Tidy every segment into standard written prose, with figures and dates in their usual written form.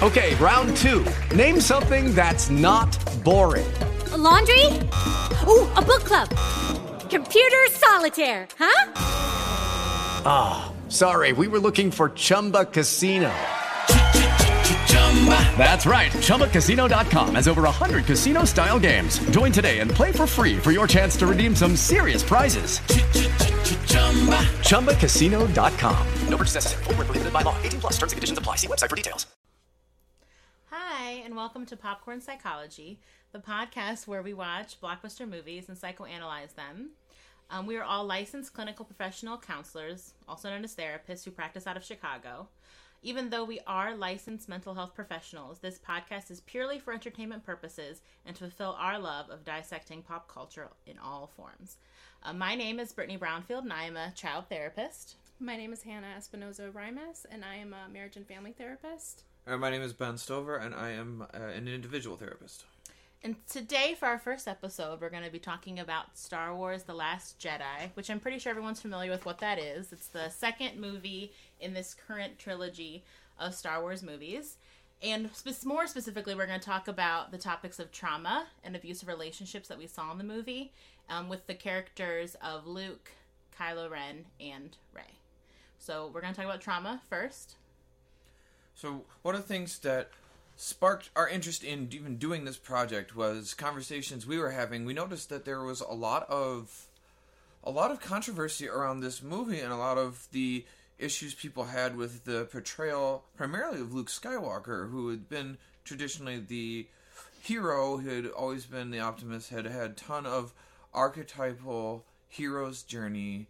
Okay, round two. Name something that's not boring. A laundry? Ooh, a book club. Computer solitaire, huh? Ah, sorry, we were looking for Chumba Casino. That's right, ChumbaCasino.com has over 100 casino-style games. Join today and play for free for your chance to redeem some serious prizes. ChumbaCasino.com. No purchase necessary. Void where prohibited by law. 18 plus terms and conditions apply. See website for details. Hi, and welcome to Popcorn Psychology, the podcast where we watch blockbuster movies and psychoanalyze them. We are all licensed clinical professional counselors, also known as therapists, who practice out of Chicago. Even though we are licensed mental health professionals, this podcast is purely for entertainment purposes and to fulfill our love of dissecting pop culture in all forms. My name is Brittany Brownfield, and I am a child therapist. My name is Hannah Espinoza-Rimas, and I am a marriage and family therapist. My name is Ben Stover, and I am an individual therapist. And today, for our first episode, we're going to be talking about Star Wars The Last Jedi, which I'm pretty sure everyone's familiar with what that is. It's the second movie in this current trilogy of Star Wars movies. And more specifically, we're going to talk about the topics of trauma and abusive relationships that we saw in the movie with the characters of Luke, Kylo Ren, and Rey. So we're going to talk about trauma first. So one of the things that sparked our interest in even doing this project was conversations we were having. We noticed that there was a lot of controversy around this movie and a lot of the issues people had with the portrayal primarily of Luke Skywalker, who had been traditionally the hero, who had always been the optimist, had a ton of archetypal hero's journey,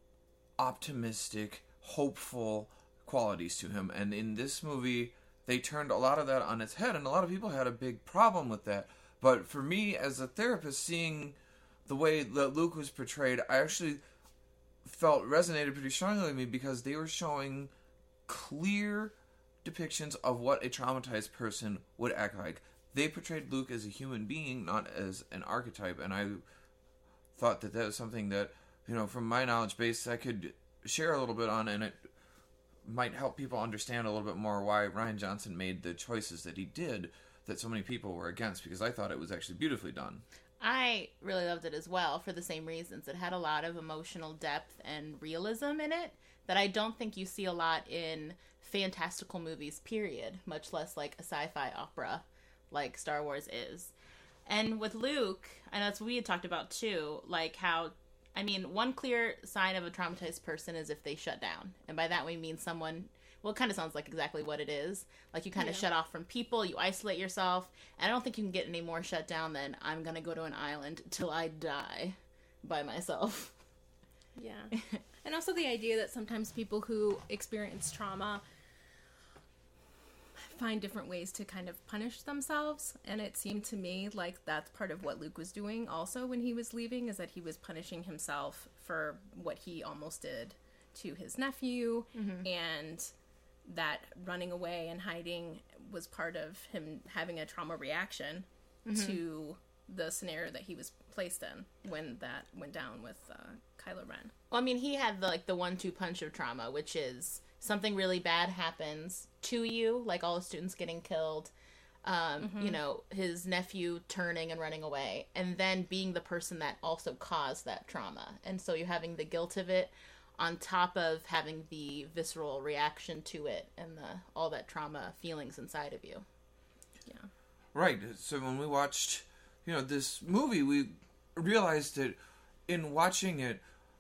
optimistic, hopeful qualities to him. And in this movie, they turned a lot of that on its head, and a lot of people had a big problem with that. But for me, as a therapist, seeing the way that Luke was portrayed, I actually felt resonated pretty strongly with me, because they were showing clear depictions of what a traumatized person would act like. They portrayed Luke as a human being, not as an archetype, and I thought that was something that, from my knowledge base, I could share a little bit on, and it might help people understand a little bit more why Rian Johnson made the choices that he did that so many people were against, because I thought it was actually beautifully done. I really loved it as well for the same reasons. It had a lot of emotional depth and realism in it that I don't think you see a lot in fantastical movies, period, much less like a sci-fi opera like Star Wars is. And with Luke, and that's what we had talked about too, like how, one clear sign of a traumatized person is if they shut down. And by that we mean someone, well, it kind of sounds like exactly what it is. Like you kind of shut off from people, you isolate yourself. And I don't think you can get any more shut down than I'm going to go to an island till I die by myself. Yeah. And also the idea that sometimes people who experience trauma find different ways to kind of punish themselves, and it seemed to me like that's part of what Luke was doing also when he was leaving, is that he was punishing himself for what he almost did to his nephew, and that running away and hiding was part of him having a trauma reaction to the scenario that he was placed in when that went down with Kylo Ren. Well, he had the 1-2 punch of trauma, which is something really bad happens to you, like all the students getting killed, his nephew turning and running away, and then being the person that also caused that trauma. And so you're having the guilt of it on top of having the visceral reaction to it and all that trauma feelings inside of you. Yeah. Right. So when we watched, this movie, we realized that in watching it,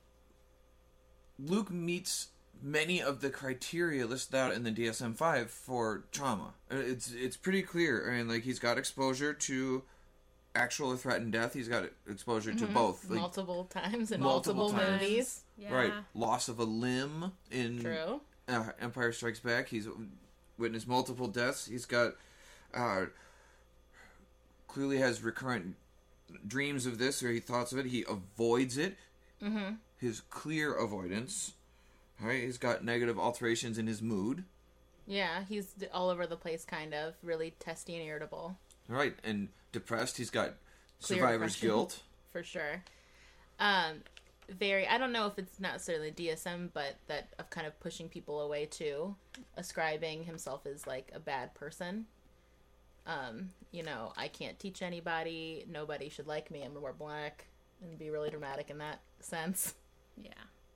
Luke meets many of the criteria listed out in the DSM-5 for trauma. It's pretty clear. He's got exposure to actual or threatened death. He's got exposure to both. Multiple times in multiple movies. Yeah. Right. Loss of a limb in True. Empire Strikes Back. He's witnessed multiple deaths. He's got... clearly has recurrent dreams of this, or he thoughts of it. He avoids it. Mm-hmm. His clear avoidance... Right, he's got negative alterations in his mood. Yeah, he's all over the place, kind of. Really testy and irritable. Right, and depressed. He's got Clear survivor's depression, guilt. For sure. very, I don't know if it's not necessarily DSM, but that of kind of pushing people away too, ascribing himself as like a bad person. I can't teach anybody, nobody should like me, I'm gonna wear black, and be really dramatic in that sense. Yeah.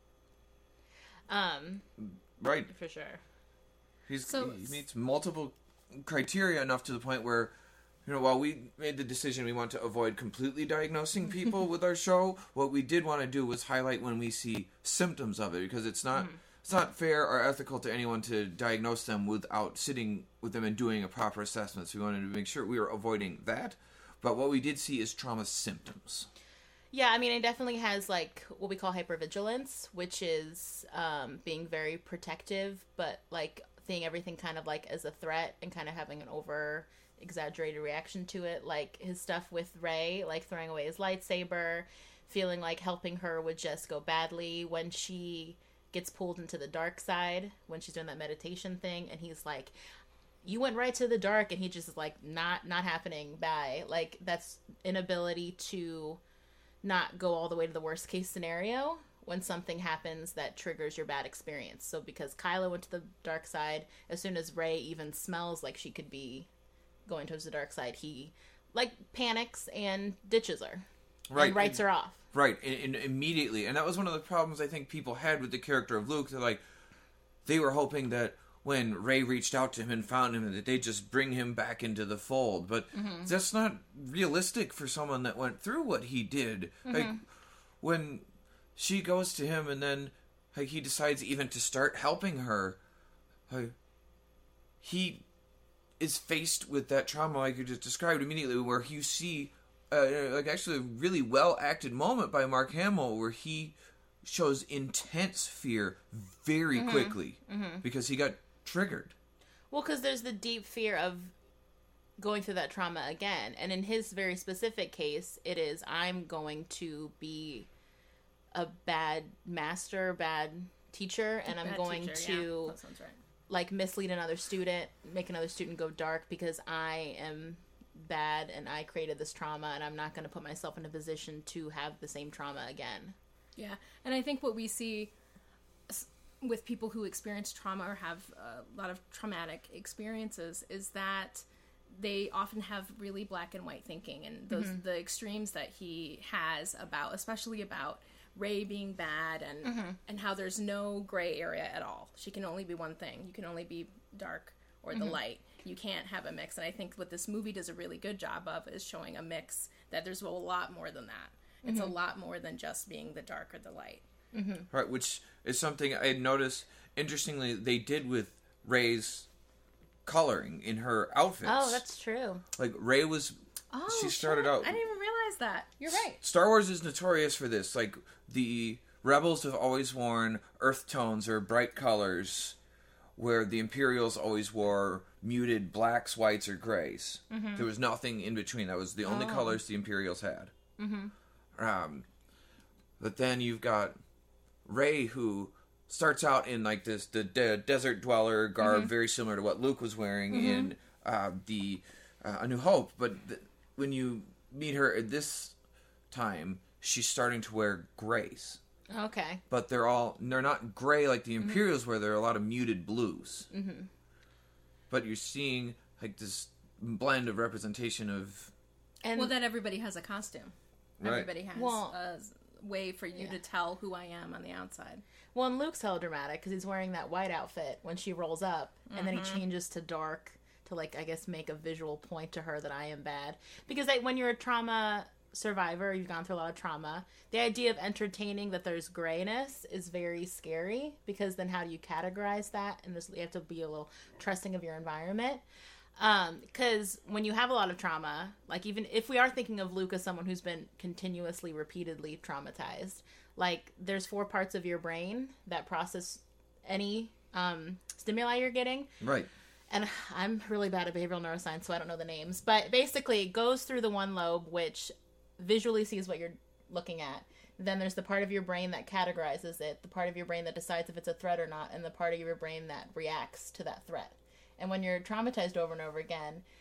Right. For sure. He meets multiple criteria enough to the point where, while we made the decision we want to avoid completely diagnosing people with our show, what we did want to do was highlight when we see symptoms of it, because it's not fair or ethical to anyone to diagnose them without sitting with them and doing a proper assessment. So we wanted to make sure we were avoiding that. But what we did see is trauma symptoms. Yeah, I mean, it definitely has, like, what we call hypervigilance, which is being very protective, but, like, seeing everything kind of, like, as a threat and kind of having an over-exaggerated reaction to it. Like, his stuff with Rey, like, throwing away his lightsaber, feeling like helping her would just go badly when she gets pulled into the dark side, when she's doing that meditation thing, and he's like, you went right to the dark, and he just is like, not happening, bye. Like, that's inability to not go all the way to the worst case scenario when something happens that triggers your bad experience. So because Kylo went to the dark side, as soon as Rey even smells like she could be going towards the dark side, he, like, panics and ditches her. Right. And writes her off. Right, and immediately. And that was one of the problems I think people had with the character of Luke. They're like, they were hoping that when Rey reached out to him and found him, that they'd just bring him back into the fold. But that's not realistic for someone that went through what he did. Like, when she goes to him and then like he decides even to start helping her, he is faced with that trauma like you just described immediately, where you see actually a really well acted moment by Mark Hamill where he shows intense fear very quickly because he got triggered. Well, because there's the deep fear of going through that trauma again. And in his very specific case, it is, I'm going to be a bad master, bad teacher, and I'm going to that sounds right. like mislead another student, make another student go dark because I am bad and I created this trauma, and I'm not going to put myself in a position to have the same trauma again. Yeah, and I think what we see with people who experience trauma or have a lot of traumatic experiences is that they often have really black and white thinking, and those the extremes that he has about, especially about Rey being bad and how there's no gray area at all. She can only be one thing. You can only be dark or the light. You can't have a mix. And I think what this movie does a really good job of is showing a mix, that there's a lot more than that. It's a lot more than just being the dark or the light. Right, which is something I noticed, interestingly, they did with Rey's coloring in her outfits. Oh, that's true. Like, Rey was... she started out... I didn't even realize that. You're right. Star Wars is notorious for this. Like, the Rebels have always worn earth tones or bright colors, where the Imperials always wore muted blacks, whites, or grays. There was nothing in between. That was the only colors the Imperials had. But then you've got Rey, who starts out in like this the desert dweller garb, very similar to what Luke was wearing in the A New Hope. But when you meet her at this time, she's starting to wear grays. Okay. But they're not gray like the Imperials where there are a lot of muted blues. But you're seeing like this blend of representation of... And Well, that everybody has a costume. Right. Everybody has a way for you to tell who I am on the outside. Well, and Luke's hella dramatic because he's wearing that white outfit when she rolls up, and then he changes to dark to, like, I guess make a visual point to her that I am bad. Because like, when you're a trauma survivor, you've gone through a lot of trauma, the idea of entertaining that there's grayness is very scary, because then how do you categorize that? And you have to be a little trusting of your environment. Because when you have a lot of trauma, like, even if we are thinking of Luke as someone who's been continuously, repeatedly traumatized, like, there's 4 parts of your brain that process any stimuli you're getting. Right. And I'm really bad at behavioral neuroscience, so I don't know the names. But basically, it goes through the one lobe, which visually sees what you're looking at. Then there's the part of your brain that categorizes it, the part of your brain that decides if it's a threat or not, and the part of your brain that reacts to that threat. And when you're traumatized over and over again,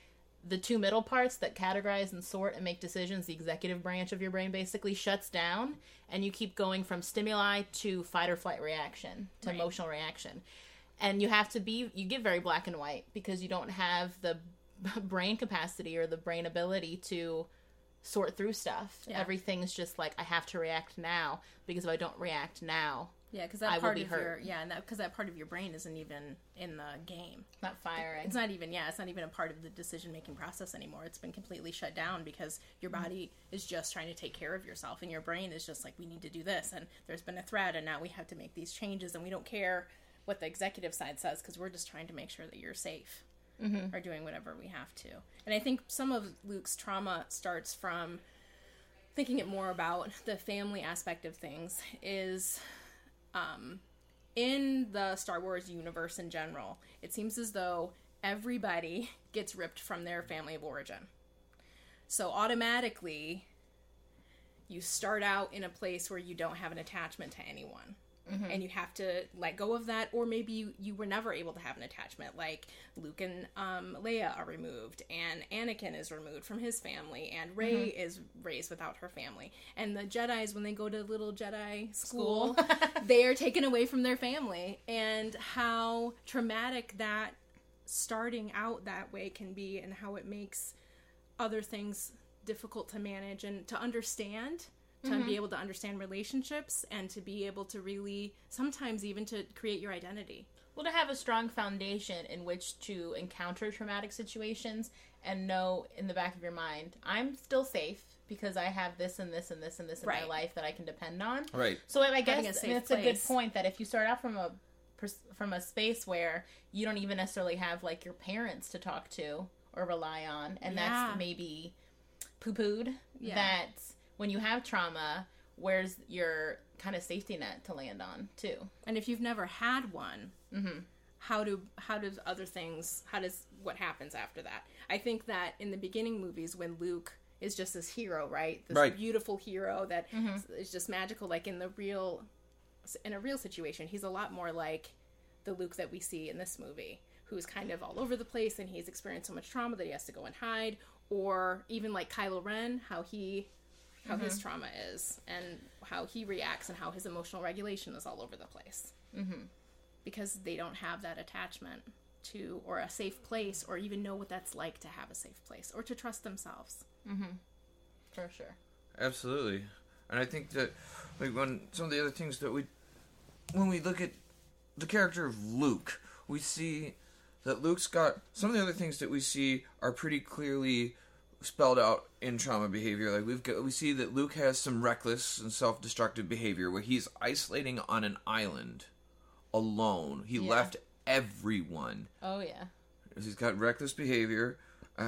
the two middle parts that categorize and sort and make decisions, the executive branch of your brain basically shuts down, and you keep going from stimuli to fight or flight reaction to emotional reaction. And you get very black and white because you don't have the brain capacity or the brain ability to sort through stuff. Yeah. Everything's just like, I have to react now, because if I don't react now, because that part of that part of your brain isn't even in the game. Not firing. It's not even a part of the decision-making process anymore. It's been completely shut down because your body is just trying to take care of yourself, and your brain is just like, we need to do this, and there's been a threat, and now we have to make these changes, and we don't care what the executive side says because we're just trying to make sure that you're safe. Or doing whatever we have to. And I think some of Luke's trauma starts from thinking it more about the family aspect of things is in the Star Wars universe in general, it seems as though everybody gets ripped from their family of origin. So automatically you start out in a place where you don't have an attachment to anyone. And you have to let go of that, or maybe you were never able to have an attachment, like Luke and Leia are removed, and Anakin is removed from his family, and Rey is raised without her family. And the Jedis, when they go to little Jedi school, they are taken away from their family, and how traumatic that starting out that way can be, and how it makes other things difficult to manage and to understand. To be able to understand relationships and to be able to really, sometimes even to create your identity. Well, to have a strong foundation in which to encounter traumatic situations and know in the back of your mind, I'm still safe because I have this and this and this and this in my life that I can depend on. Right. So I guess it's a good point that if you start out from a space where you don't even necessarily have like your parents to talk to or rely on, and that's maybe poo-pooed, that when you have trauma, where's your kind of safety net to land on too? And if you've never had one, how does what happens after that? I think that in the beginning movies, when Luke is just this hero, right? This beautiful hero that is just magical. Like in a real situation, he's a lot more like the Luke that we see in this movie, who's kind of all over the place, and he's experienced so much trauma that he has to go and hide. Or even like Kylo Ren, how his trauma is, and how he reacts, and how his emotional regulation is all over the place. Because they don't have that attachment to, or a safe place, or even know what that's like to have a safe place, or to trust themselves. For sure. Absolutely. And I think that, like, when some of the other things that when we look at the character of Luke, we see that Luke's got, some of the other things that we see are pretty clearly spelled out in trauma behavior. Like we see that Luke has some reckless and self-destructive behavior where he's isolating on an island alone. He left everyone. Oh yeah. He's got reckless behavior.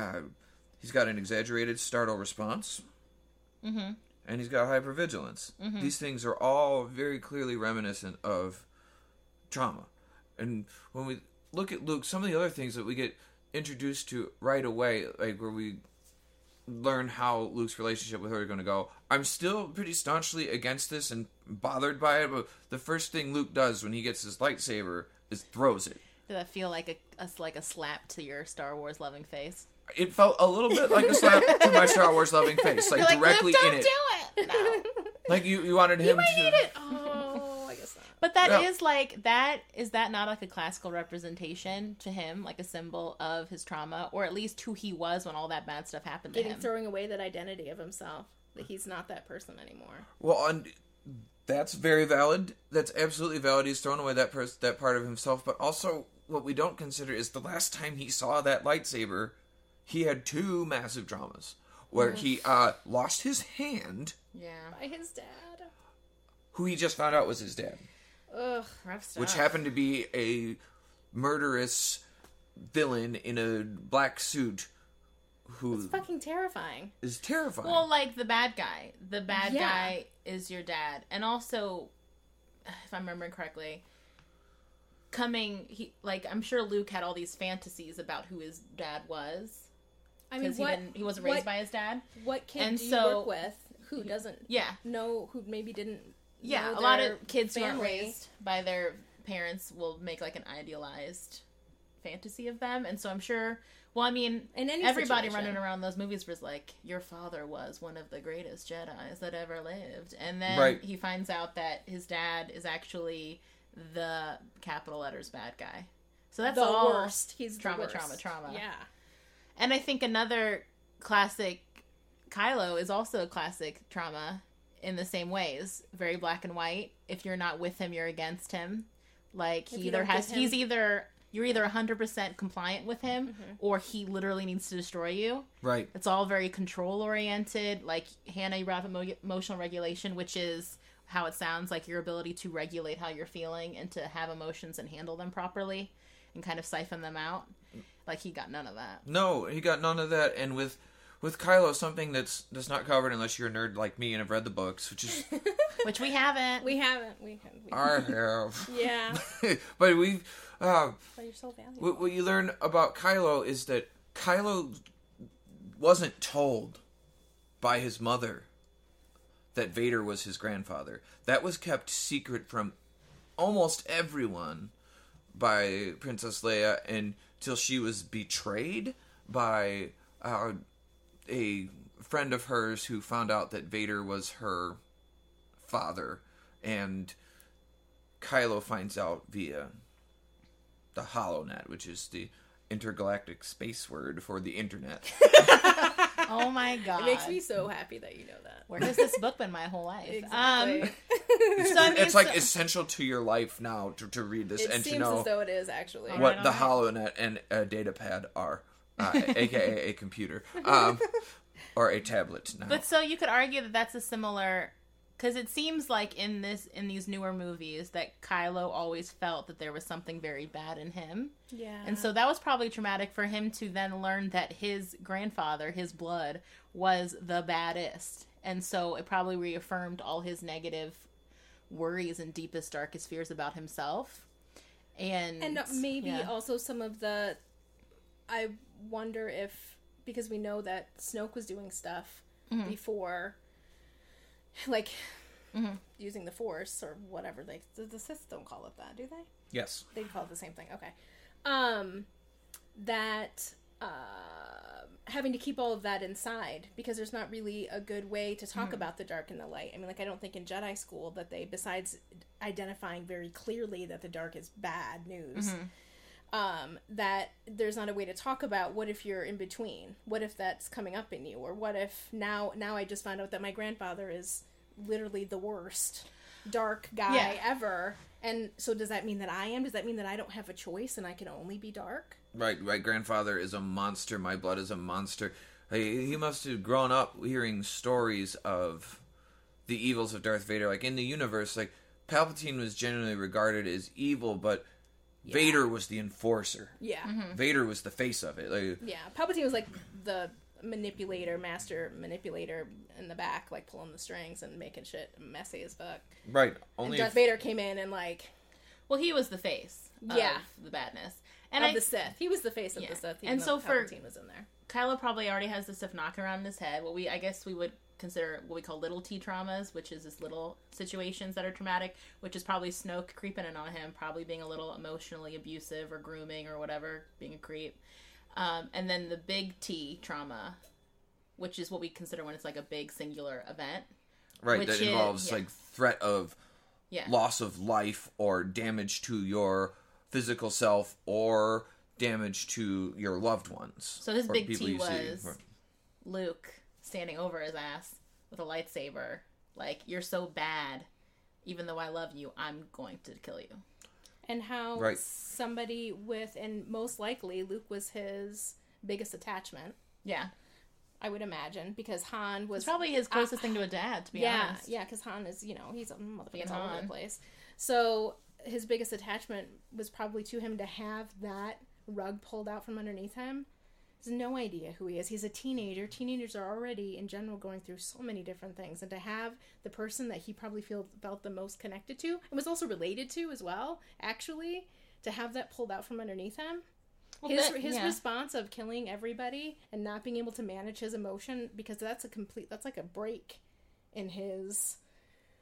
He's got an exaggerated startle response. And he's got hypervigilance. These things are all very clearly reminiscent of trauma. And when we look at Luke, some of the other things that we get introduced to right away, like where we learn how Luke's relationship with her is going to go. I'm still pretty staunchly against this and bothered by it, but the first thing Luke does when he gets his lightsaber is throws it. Did that feel like a slap to your Star Wars loving face? It felt a little bit like a slap to my Star Wars loving face, like directly Luke, in it. Don't do it. No. Like you wanted him to. Eat it. Oh, I guess not. But that is like that. Is that not like a classical representation to him, like a symbol of his trauma, or at least who he was when all that bad stuff happened to him? Throwing away that identity of himself, that he's not that person anymore. Well, and that's very valid. That's absolutely valid. He's thrown away that part of himself. But also, what we don't consider is the last time he saw that lightsaber, he had two massive traumas where he lost his hand. Yeah, by his dad, who he just found out was his dad. Ugh, rough stuff. Which happened to be a murderous villain in a black suit who... It's fucking terrifying. Is terrifying. Well, like the bad guy. The bad guy is your dad. And also, if I'm remembering correctly, I'm sure Luke had all these fantasies about who his dad was. I mean, he wasn't raised by his dad. What kid do you work with who doesn't know, who maybe didn't... Yeah, a lot of kids who aren't raised by their parents will make like an idealized fantasy of them. And so I'm sure, well, I mean, In any everybody situation. running around those movies was like, your father was one of the greatest Jedis that ever lived. And then Right. he finds out that his dad is actually the capital letters bad guy. So that's The all worst. He's the trauma, worst. trauma. Yeah. And I think another classic Kylo is also a classic trauma in the same ways. Very black and white. If you're not with him, you're against him. Like, If he you either don't has, get him- he's either, you're either 100% compliant with him, or he literally needs to destroy you. Right. It's all very control oriented. Like, Hannah, you brought up emotional regulation, which is how it sounds like your ability to regulate how you're feeling and to have emotions and handle them properly and kind of siphon them out. Like, he got none of that. No, he got none of that. And with Kylo, something that's not covered unless you're a nerd like me and have read the books, which is Which we haven't. We haven't. I have. Yeah. But we've But you're so valuable. what you learn about Kylo is that Kylo wasn't told by his mother that Vader was his grandfather. That was kept secret from almost everyone by Princess Leia until she was betrayed by a friend of hers who found out that Vader was her father, and Kylo finds out via the HoloNet, which is the intergalactic space word for the internet. Oh my god. It makes me so happy that you know that. Where has this book been my whole life? Exactly. So I mean, It's like essential to your life now to read this It and to seems know as though it is, actually. what Alright, the alright. HoloNet and a datapad are, aka a computer, or a tablet now. But so you could argue that that's a similar, because it seems like in these newer movies that Kylo always felt that there was something very bad in him. Yeah. And so that was probably traumatic for him to then learn that his grandfather, his blood, was the baddest. And so it probably reaffirmed all his negative worries and deepest, darkest fears about himself. And maybe yeah. also some of the... I wonder if... Because we know that Snoke was doing stuff before... Like, using the Force or whatever. The Sith don't call it that, do they? Yes. They call it the same thing. Okay. That having to keep all of that inside because there's not really a good way to talk about the dark and the light. I mean, like, I don't think in Jedi school that they, besides identifying very clearly that the dark is bad news, that there's not a way to talk about what if you're in between. What if that's coming up in you? Or what if now I just found out that my grandfather is literally the worst dark guy ever. And so does that mean that I am? Does that mean that I don't have a choice and I can only be dark? Right, my grandfather is a monster. My blood is a monster. He must have grown up hearing stories of the evils of Darth Vader. Like, in the universe, like, Palpatine was generally regarded as evil, but Vader was the enforcer. Yeah. Vader was the face of it. Like, Yeah. Palpatine was like the master manipulator in the back, like pulling the strings and making shit messy as fuck. right. And Only Darth Vader came in and like Well, he was the face of the badness. And of the Sith. He was the face of Yeah. the Sith. And Even so though for- Palpatine was in there. Kylo probably already has this stuff knocking around in his head. I guess we would consider what we call little T traumas, which is just little situations that are traumatic, which is probably Snoke creeping in on him, probably being a little emotionally abusive or grooming or whatever, being a creep. And then the big T trauma, which is what we consider when it's like a big singular event. right, which that is- involves, yeah. like, threat of Yeah. loss of life or damage to your physical self or damage to your loved ones. So his or big people T you see. was Luke standing over his ass with a lightsaber. Like, you're so bad. Even though I love you, I'm going to kill you. And how Right. somebody with, and most likely Luke was his biggest attachment, Yeah. I would imagine, because Han was It's probably his closest thing to a dad, to be honest. Yeah, because Han is, he's a motherfucker all over Han. the place. So his biggest attachment was probably to him to have that rug pulled out from underneath him. He has no idea who he is. He's a teenager. Teenagers are already, in general, going through so many different things. And to have the person that he probably felt the most connected to, and was also related to as well, actually, to have that pulled out from underneath him. Well, His yeah. response of killing everybody and not being able to manage his emotion, because that's like a break in his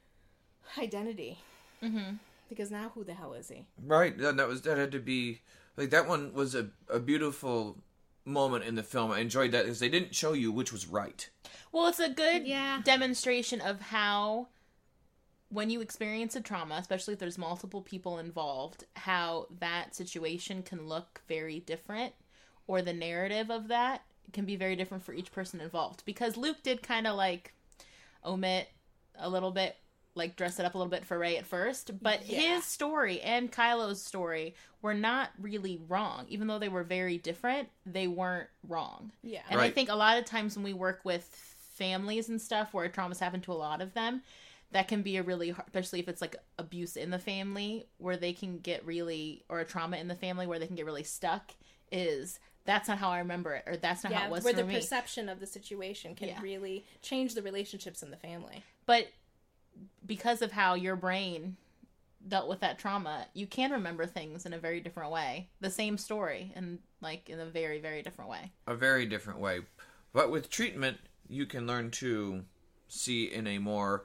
identity. Mm-hmm. Because now who the hell is he? Right, that had to be like that one was a beautiful moment in the film. I enjoyed that because they didn't show you which was right. Well, it's a good demonstration of how, when you experience a trauma, especially if there's multiple people involved, how that situation can look very different, or the narrative of that can be very different for each person involved. Because Luke did kind of like omit a little bit, like dress it up a little bit for Rey at first, but his story and Kylo's story were not really wrong. Even though they were very different, they weren't wrong. Yeah. And I think a lot of times when we work with families and stuff where trauma's happened to a lot of them, that can be a really hard, especially if it's like abuse in the family where they can get really, or a trauma in the family where they can get really stuck, is that's not how I remember it, or that's not how it was for me. Where the perception of the situation can really change the relationships in the family. But because of how your brain dealt with that trauma, you can remember things in a very different way. The same story, and like in a very, very different way. A very different way. But with treatment, you can learn to see in a more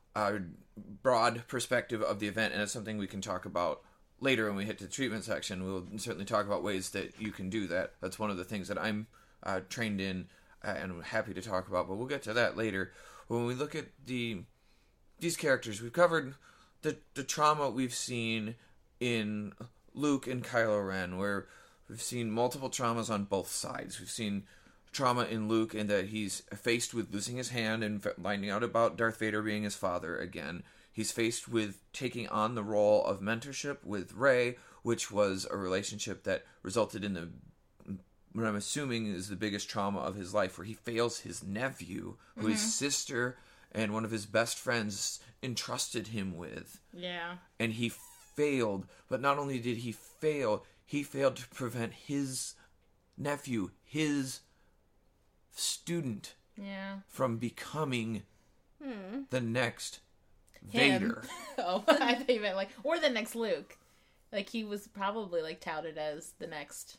broad perspective of the event, and it's something we can talk about later when we hit the treatment section. We'll certainly talk about ways that you can do that. That's one of the things that I'm trained in and I'm happy to talk about, but we'll get to that later. When we look at these characters, we've covered the trauma we've seen in Luke and Kylo Ren, where we've seen multiple traumas on both sides. We've seen trauma in Luke in that he's faced with losing his hand and finding out about Darth Vader being his father again. He's faced with taking on the role of mentorship with Rey, which was a relationship that resulted in what I'm assuming is the biggest trauma of his life, where he fails his nephew, who his sister and one of his best friends entrusted him with. Yeah. And he failed, but not only did he failed to prevent his nephew, his student, from becoming the next Vader. Oh, I thought you meant like, or the next Luke. Like, he was probably like touted as the next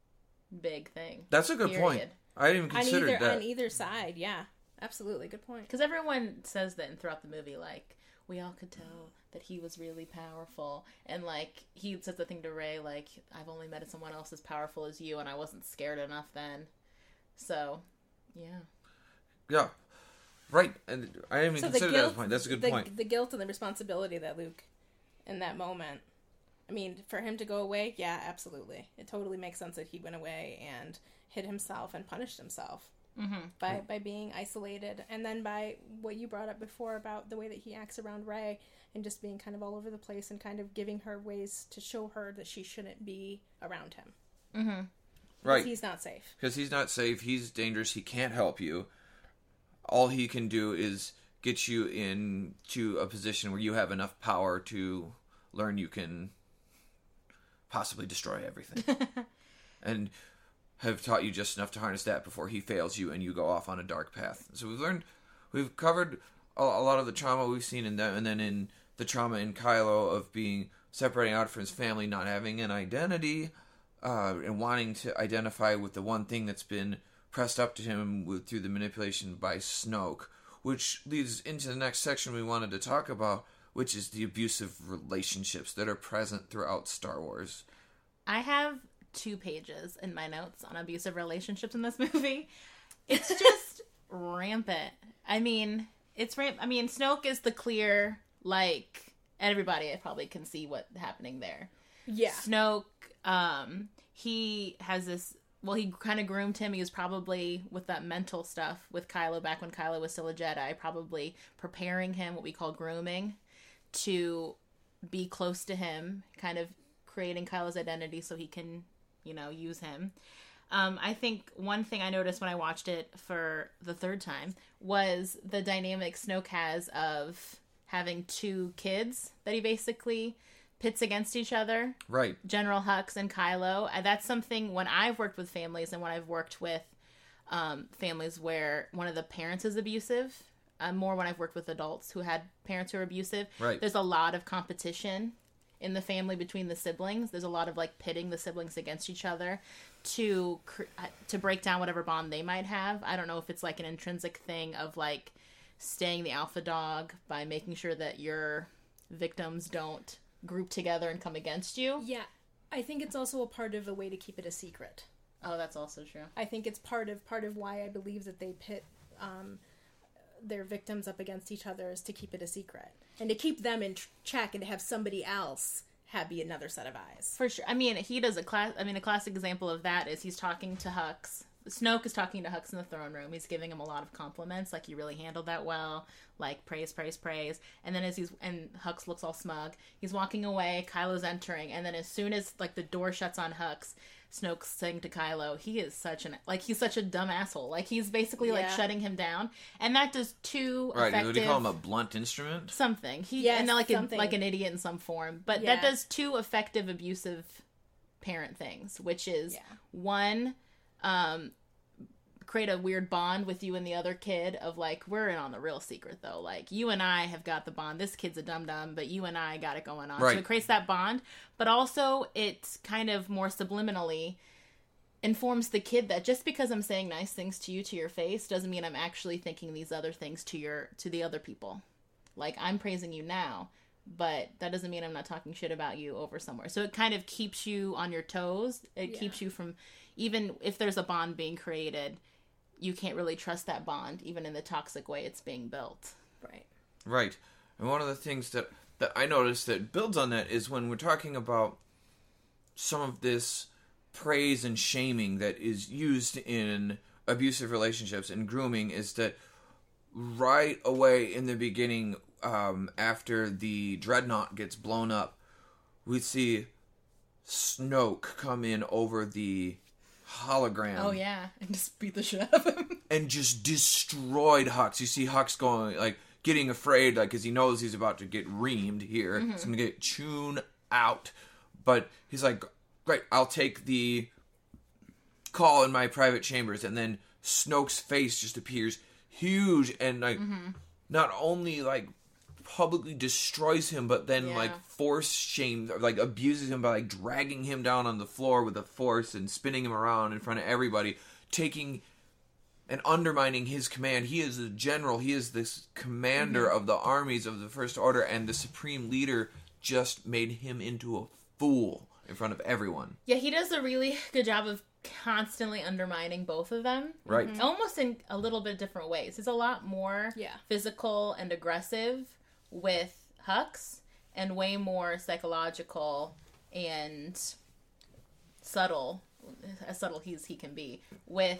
big thing. That's a good point. I didn't even consider that. On either side, yeah. Absolutely, good point. Because everyone says that throughout the movie, like, we all could tell that he was really powerful. And, like, he says the thing to Rey, like, I've only met someone else as powerful as you, and I wasn't scared enough then. So, yeah. Yeah. Right. And I didn't even consider that point. That's a good point. The guilt and the responsibility that Luke, in that moment, I mean, for him to go away, yeah, absolutely. It totally makes sense that he went away and hid himself and punished himself. By being isolated, and then by what you brought up before about the way that he acts around Rey and just being kind of all over the place and kind of giving her ways to show her that she shouldn't be around him. Right. Because he's not safe. Because he's not safe. He's dangerous. He can't help you. All he can do is get you into a position where you have enough power to learn you can possibly destroy everything. And have taught you just enough to harness that before he fails you and you go off on a dark path. So we've covered a lot of the trauma we've seen in them, and then in the trauma in Kylo of being separating out from his family, not having an identity, and wanting to identify with the one thing that's been pressed up to him through the manipulation by Snoke, which leads into the next section we wanted to talk about, which is the abusive relationships that are present throughout Star Wars. I have 2 pages in my notes on abusive relationships in this movie. It's just rampant. I mean, Snoke is the clear, like, everybody probably can see what's happening there. Yeah. Snoke, he has this, well, he kind of groomed him. He was probably, with that mental stuff with Kylo back when Kylo was still a Jedi, probably preparing him, what we call grooming, to be close to him, kind of creating Kylo's identity so he can, use him. I think one thing I noticed when I watched it for the 3rd time was the dynamic Snoke has of having 2 kids that he basically pits against each other. Right. General Hux and Kylo. That's something when I've worked with families and when I've worked with families where one of the parents is abusive, more when I've worked with adults who had parents who are abusive. Right. There's a lot of competition in the family between the siblings. There's a lot of like pitting the siblings against each other to break down whatever bond they might have. I don't know if it's like an intrinsic thing of like staying the alpha dog by making sure that your victims don't group together and come against you. Yeah. I think it's also a part of a way to keep it a secret. Oh, that's also true. I think it's part of why I believe that they pit their victims up against each other is to keep it a secret and to keep them in check and to have somebody else be another set of eyes. For sure. I mean, he does a classic example of that is he's talking to Hux. Snoke is talking to Hux in the throne room. He's giving him a lot of compliments, like, you really handled that well, like, praise. And then and Hux looks all smug. He's walking away, Kylo's entering, and then as soon as, like, the door shuts on Hux, Snoke's saying to Kylo, he's such a dumb asshole. Like, he's basically, like, shutting him down. And that does two effective... Would you call him a blunt instrument? Something. Yes, something. Like an idiot in some form. But that does two effective abusive parent things, which is, one... create a weird bond with you and the other kid of, like, we're in on the real secret, though. Like, you and I have got the bond. This kid's a dum-dum, but you and I got it going on. Right. So it creates that bond. But also, it kind of more subliminally informs the kid that just because I'm saying nice things to you to your face doesn't mean I'm actually thinking these other things to the other people. Like, I'm praising you now, but that doesn't mean I'm not talking shit about you over somewhere. So it kind of keeps you on your toes. It keeps you from... Even if there's a bond being created, you can't really trust that bond, even in the toxic way it's being built. Right. And one of the things that I noticed that builds on that is when we're talking about some of this praise and shaming that is used in abusive relationships and grooming, is that right away in the beginning, after the dreadnought gets blown up, we see Snoke come in over the hologram. Oh, yeah. And just beat the shit out of him. And just destroyed Hux. You see Hux going, like, getting afraid, like, because he knows he's about to get reamed here. Mm-hmm. He's going to get chewed out. But he's like, great, I'll take the call in my private chambers. And then Snoke's face just appears huge and, like, not only, like, publicly destroys him, but then like force shame, like abuses him by like dragging him down on the floor with a force and spinning him around in front of everybody, taking and undermining his command. He is a general. He is this commander of the armies of the First Order, and the supreme leader just made him into a fool in front of everyone. Yeah, he does a really good job of constantly undermining both of them. Right. Almost in a little bit different ways. He's a lot more physical and aggressive with Hux, and way more psychological and subtle, as subtle as he can be, with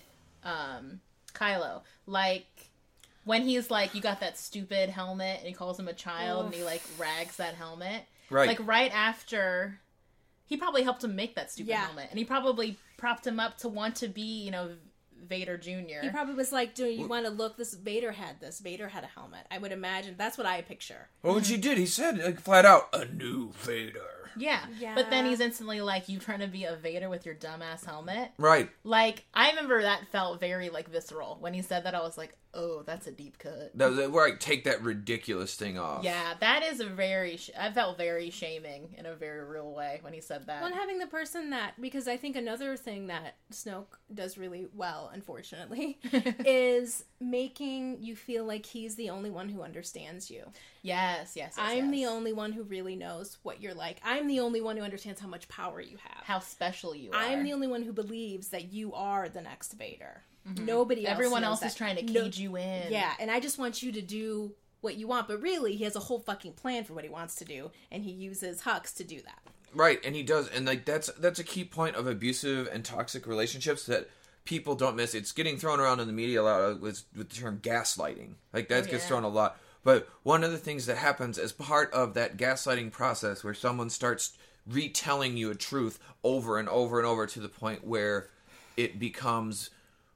Kylo. Like, when he's like, you got that stupid helmet, and he calls him a child, and he, like, rags that helmet. Right. Like, right after... He probably helped him make that stupid helmet, and he probably propped him up to want to be, you know, Vader Jr. He probably was like, do you want to look, Vader had a helmet. I would imagine. That's what I picture. Well, what he did, he said, like, flat out, a new Vader. Yeah. But then he's instantly like, you trying to be a Vader with your dumbass helmet? Right. Like, I remember that felt very, like, visceral. When he said that, I was like, oh, that's a deep cut. That was where I take that ridiculous thing off. Yeah, that is a very... I felt very shaming in a very real way when he said that. Well, and having the person that... Because I think another thing that Snoke does really well, unfortunately, is making you feel like he's the only one who understands you. Yes. I'm the only one who really knows what you're like. I'm the only one who understands how much power you have. How special you are. I'm the only one who believes that you are the next Vader. Mm-hmm. Nobody else. Everyone else is trying to cage you in. Yeah, and I just want you to do what you want. But really, he has a whole fucking plan for what he wants to do, and he uses Hux to do that. Right, and he does, and like that's a key point of abusive and toxic relationships that people don't miss. It's getting thrown around in the media a lot with the term gaslighting. Like that gets thrown a lot. But one of the things that happens as part of that gaslighting process, where someone starts retelling you a truth over and over and over to the point where it becomes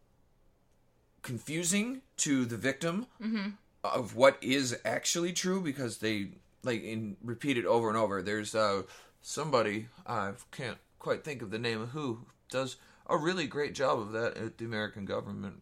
confusing to the victim of what is actually true, because they repeat it over and over. There's somebody, I can't quite think of the name of who, does a really great job of that at the American government.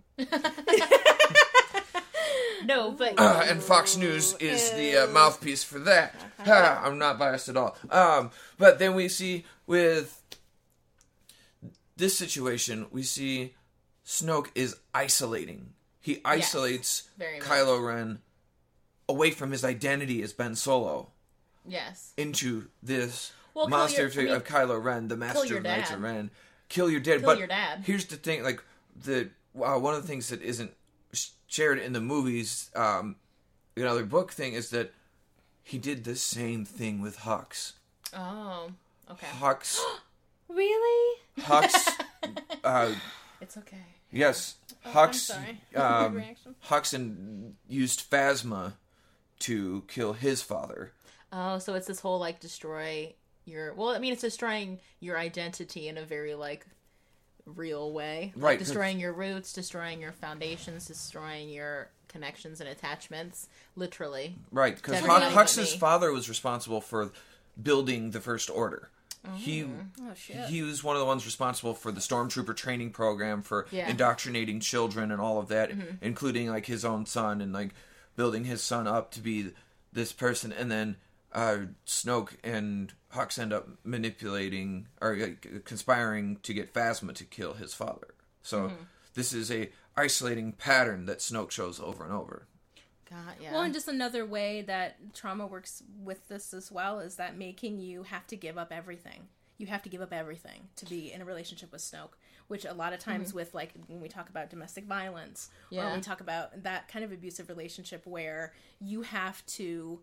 No, but... and Fox News is the mouthpiece for that. I'm not biased at all. But then we see with this situation, we see Snoke is isolating. He isolates Kylo Ren away from his identity as Ben Solo. Yes. Into this monster of Kylo Ren, the master of Knights of Ren. Kill your dad. Kill your dad. Here's the thing, like, one of the things that isn't shared in the movies, another book thing, is that he did the same thing with Hux. Oh, okay. Hux. Really? Hux. It's okay. Yes. I'm Hux. sorry. Hux used Phasma to kill his father. Oh, so it's this whole, like, destroy your... Well, I mean, it's destroying your identity in a very, like, real way. Like, Right. destroying your roots, destroying your foundations, destroying your connections and attachments, literally. Right, because Everybody but Hux's me. father was responsible for building the First Order. He was one of the ones responsible for the Stormtrooper training program, for indoctrinating children and all of that, including, like, his own son, and, like, building his son up to be this person. And then Snoke and Hux end up manipulating or conspiring to get Phasma to kill his father. So this is a isolating pattern that Snoke shows over and over. God, yeah. Well, and just another way that trauma works with this as well is that making you have to give up everything. You have to give up everything to be in a relationship with Snoke, which a lot of times with, like, when we talk about domestic violence, or when we talk about that kind of abusive relationship where you have to,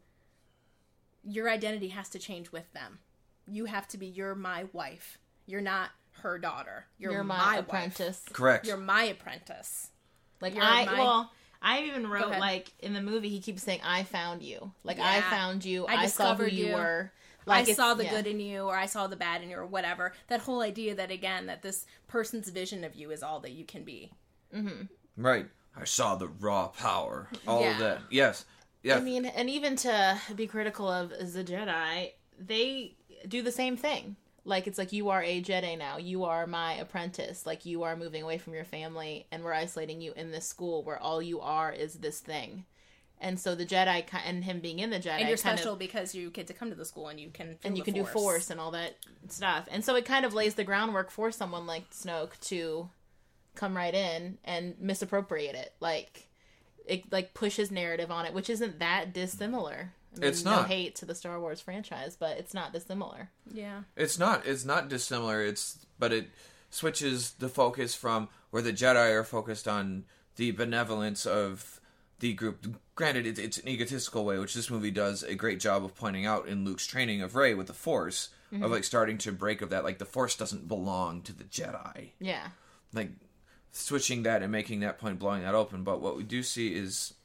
your identity has to change with them. You have to be, you're my wife. You're not her daughter. You're my apprentice. Wife. Correct. You're my apprentice. Like, You're I even wrote, like, in the movie, he keeps saying, I found you. Like, I found you. I saw who you were. Like, I saw the good in you, or I saw the bad in you, or whatever. That whole idea that, again, that this person's vision of you is all that you can be. Right. I saw the raw power. All of that. Yes. Yeah. I mean, and even to be critical of the Jedi, they do the same thing. Like, it's like, you are a Jedi now. You are my apprentice. Like, you are moving away from your family, and we're isolating you in this school where all you are is this thing. And so the Jedi, and him being in the Jedi, and you're special because you get to come to the school and you can feel the do Force and all that stuff. And so it kind of lays the groundwork for someone like Snoke to come right in and misappropriate it. Like, it, like, pushes narrative on it, which isn't that dissimilar. I mean, It's not. No hate to the Star Wars franchise, but it's not dissimilar. Yeah. It's not dissimilar. But it switches the focus from where the Jedi are focused on the benevolence of the group. Granted, it's an egotistical way, which this movie does a great job of pointing out in Luke's training of Rey with the Force, of, like, starting to break of that. Like, the Force doesn't belong to the Jedi. Yeah. Like, switching that and making that point, blowing that open. But what we do see is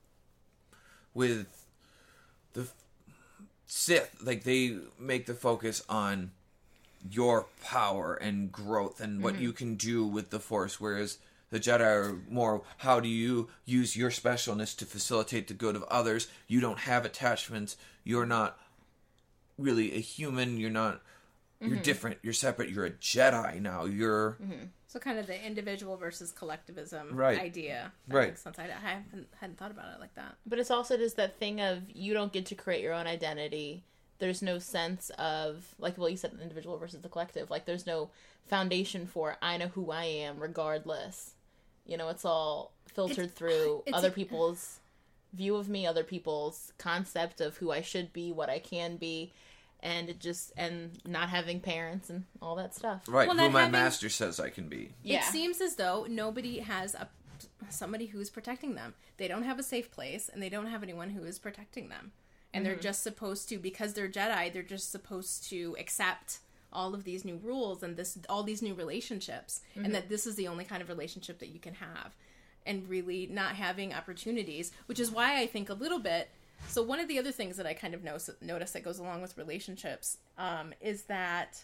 with the Sith, like, they make the focus on your power and growth and what you can do with the Force, whereas the Jedi are more, how do you use your specialness to facilitate the good of others? You don't have attachments. You're not really a human. You're not. You're different. You're separate. You're a Jedi now. You're... So kind of the individual versus collectivism idea. That Right. makes sense. I hadn't thought about it like that. But it's also just that thing of, you don't get to create your own identity. There's no sense of, like, well, you said the individual versus the collective. Like, there's no foundation for, I know who I am regardless. You know, it's all filtered through other people's view of me, other people's concept of who I should be, what I can be, and not having parents and all that stuff. Right, Well, who not my having- master says I can be. Yeah. It seems as though nobody has somebody who's protecting them. They don't have a safe place, and they don't have anyone who is protecting them. And they're just supposed to, because they're Jedi, they're just supposed to accept all of these new rules and all these new relationships, and that this is the only kind of relationship that you can have, and really not having opportunities, which is why I think a little bit. So one of the other things that I kind of notice that goes along with relationships is that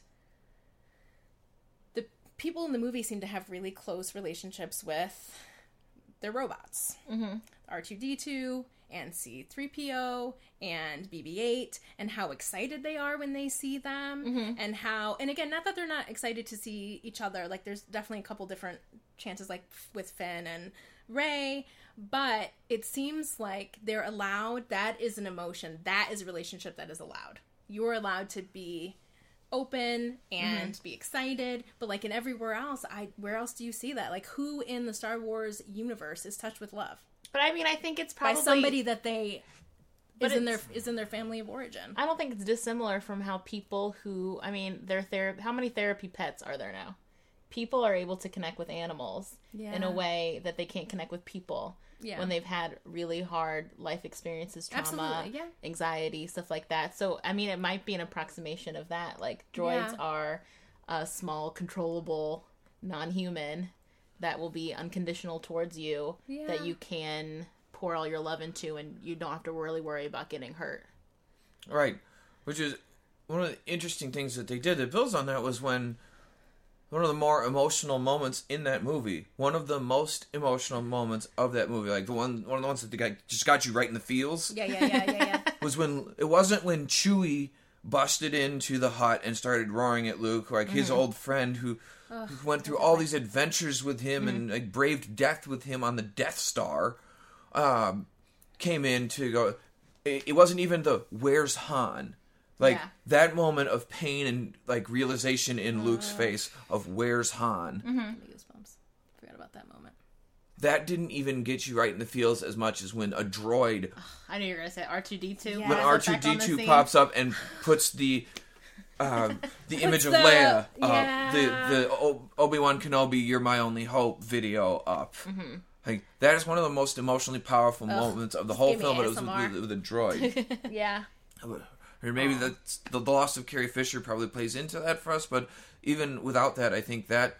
the people in the movie seem to have really close relationships with their robots. R2-D2 and C-3PO and BB-8, and how excited they are when they see them, and again, not that they're not excited to see each other, like, there's definitely a couple different chances, like with Finn and Rey, but it seems like they're allowed. That is an emotion. That is a relationship that is allowed. You're allowed to be open and be excited, but, like, in everywhere else, where else do you see that? Like, who in the Star Wars universe is touched with love? But I mean, I think it's probably By somebody that they But is in their family of origin. I don't think it's dissimilar from how people who, I mean, how many therapy pets are there now? People are able to connect with animals in a way that they can't connect with people when they've had really hard life experiences, trauma, anxiety, stuff like that. So, I mean, it might be an approximation of that. Like, droids are a small, controllable, non-human that will be unconditional towards you, that you can pour all your love into, and you don't have to really worry about getting hurt. Right. Which is one of the interesting things that they did that builds on that was when one of the more emotional moments in that movie, one of the most emotional moments of that movie, like one of the ones that just got you right in the feels. Yeah. Was when it wasn't when Chewie busted into the hut and started roaring at Luke, like his old friend who went through all these adventures with him and like braved death with him on the Death Star, came in to go. It wasn't even the "Where's Han?" Like that moment of pain and like realization in Luke's face of "Where's Han?" Goosebumps. Forgot about that moment. That didn't even get you right in the feels as much as when a droid. I knew you were gonna say R2-D2. When R2-D2 pops up and puts the image of Leia, the Obi-Wan Kenobi, "You're My Only Hope" video up. Mm-hmm. Like that is one of the most emotionally powerful moments of the whole film. But it was with a droid. Yeah. Or maybe that's the loss of Carrie Fisher probably plays into that for us. But even without that, I think that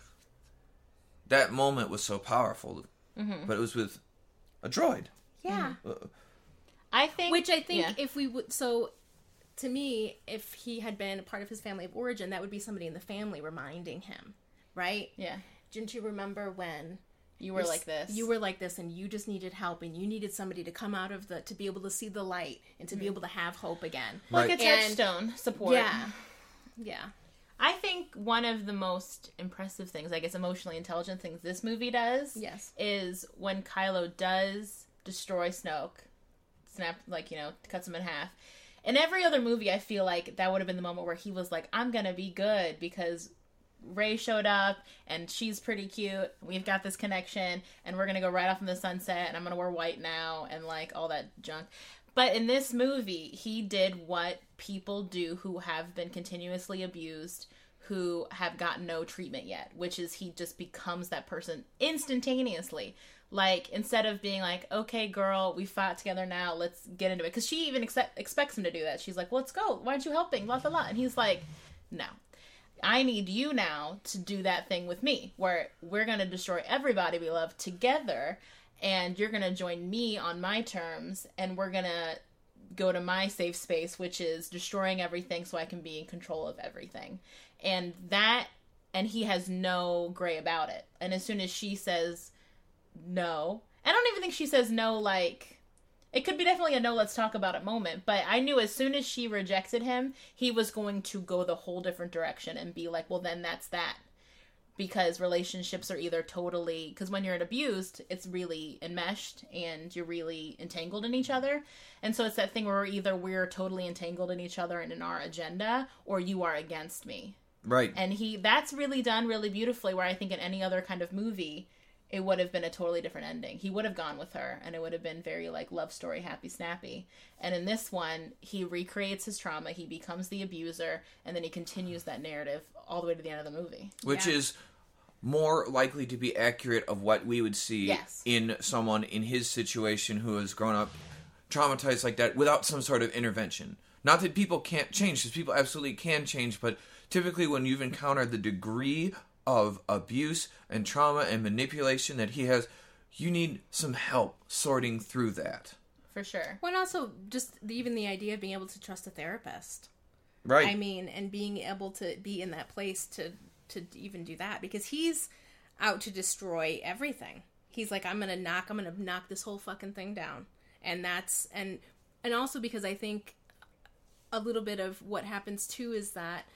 moment was so powerful. Mm-hmm. But it was with a droid. Yeah. I think if we would, so to me, if he had been a part of his family of origin, that would be somebody in the family reminding him, right? Yeah. Didn't you remember when you were like this? You were like this, and you just needed help, and you needed somebody to come out of to be able to see the light and to be able to have hope again. Like a touchstone support. Yeah. I think one of the most impressive things, I guess emotionally intelligent things this movie does, is when Kylo does destroy Snoke, cuts him in half. In every other movie, I feel like that would have been the moment where he was like, I'm gonna be good because Rey showed up and she's pretty cute. We've got this connection and we're gonna go right off in the sunset and I'm gonna wear white now and like all that junk. But in this movie, he did what people do who have been continuously abused, who have gotten no treatment yet, which is he just becomes that person instantaneously. Like, instead of being like, okay, girl, we fought together now, let's get into it. Because she even expects him to do that. She's like, well, let's go. Why aren't you helping? Blah, blah, blah. And he's like, no. I need you now to do that thing with me, where we're going to destroy everybody we love together, and you're going to join me on my terms, and we're going to go to my safe space, which is destroying everything so I can be in control of everything. And he has no gray about it. And as soon as she says no, I don't even think she says no, like, it could be definitely a no, let's talk about it moment, but I knew as soon as she rejected him, he was going to go the whole different direction and be like, well, then that's that. Because relationships are either totally, because when you're abused, it's really enmeshed and you're really entangled in each other. And so it's that thing where either we're totally entangled in each other and in our agenda, or you are against me. Right. And that's really done really beautifully, where I think in any other kind of movie, it would have been a totally different ending. He would have gone with her, and it would have been very, like, love story, happy, snappy. And in this one, he recreates his trauma, he becomes the abuser, and then he continues that narrative all the way to the end of the movie. Which is more likely to be accurate of what we would see in someone in his situation who has grown up traumatized like that without some sort of intervention. Not that people can't change, because people absolutely can change, but typically when you've encountered the degree of abuse and trauma and manipulation that he has, you need some help sorting through that. For sure. Well, and also just even the idea of being able to trust a therapist. Right. I mean, and being able to be in that place to even do that, because he's out to destroy everything. He's like, I'm gonna knock this whole fucking thing down. And that's, and also because I think a little bit of what happens too is that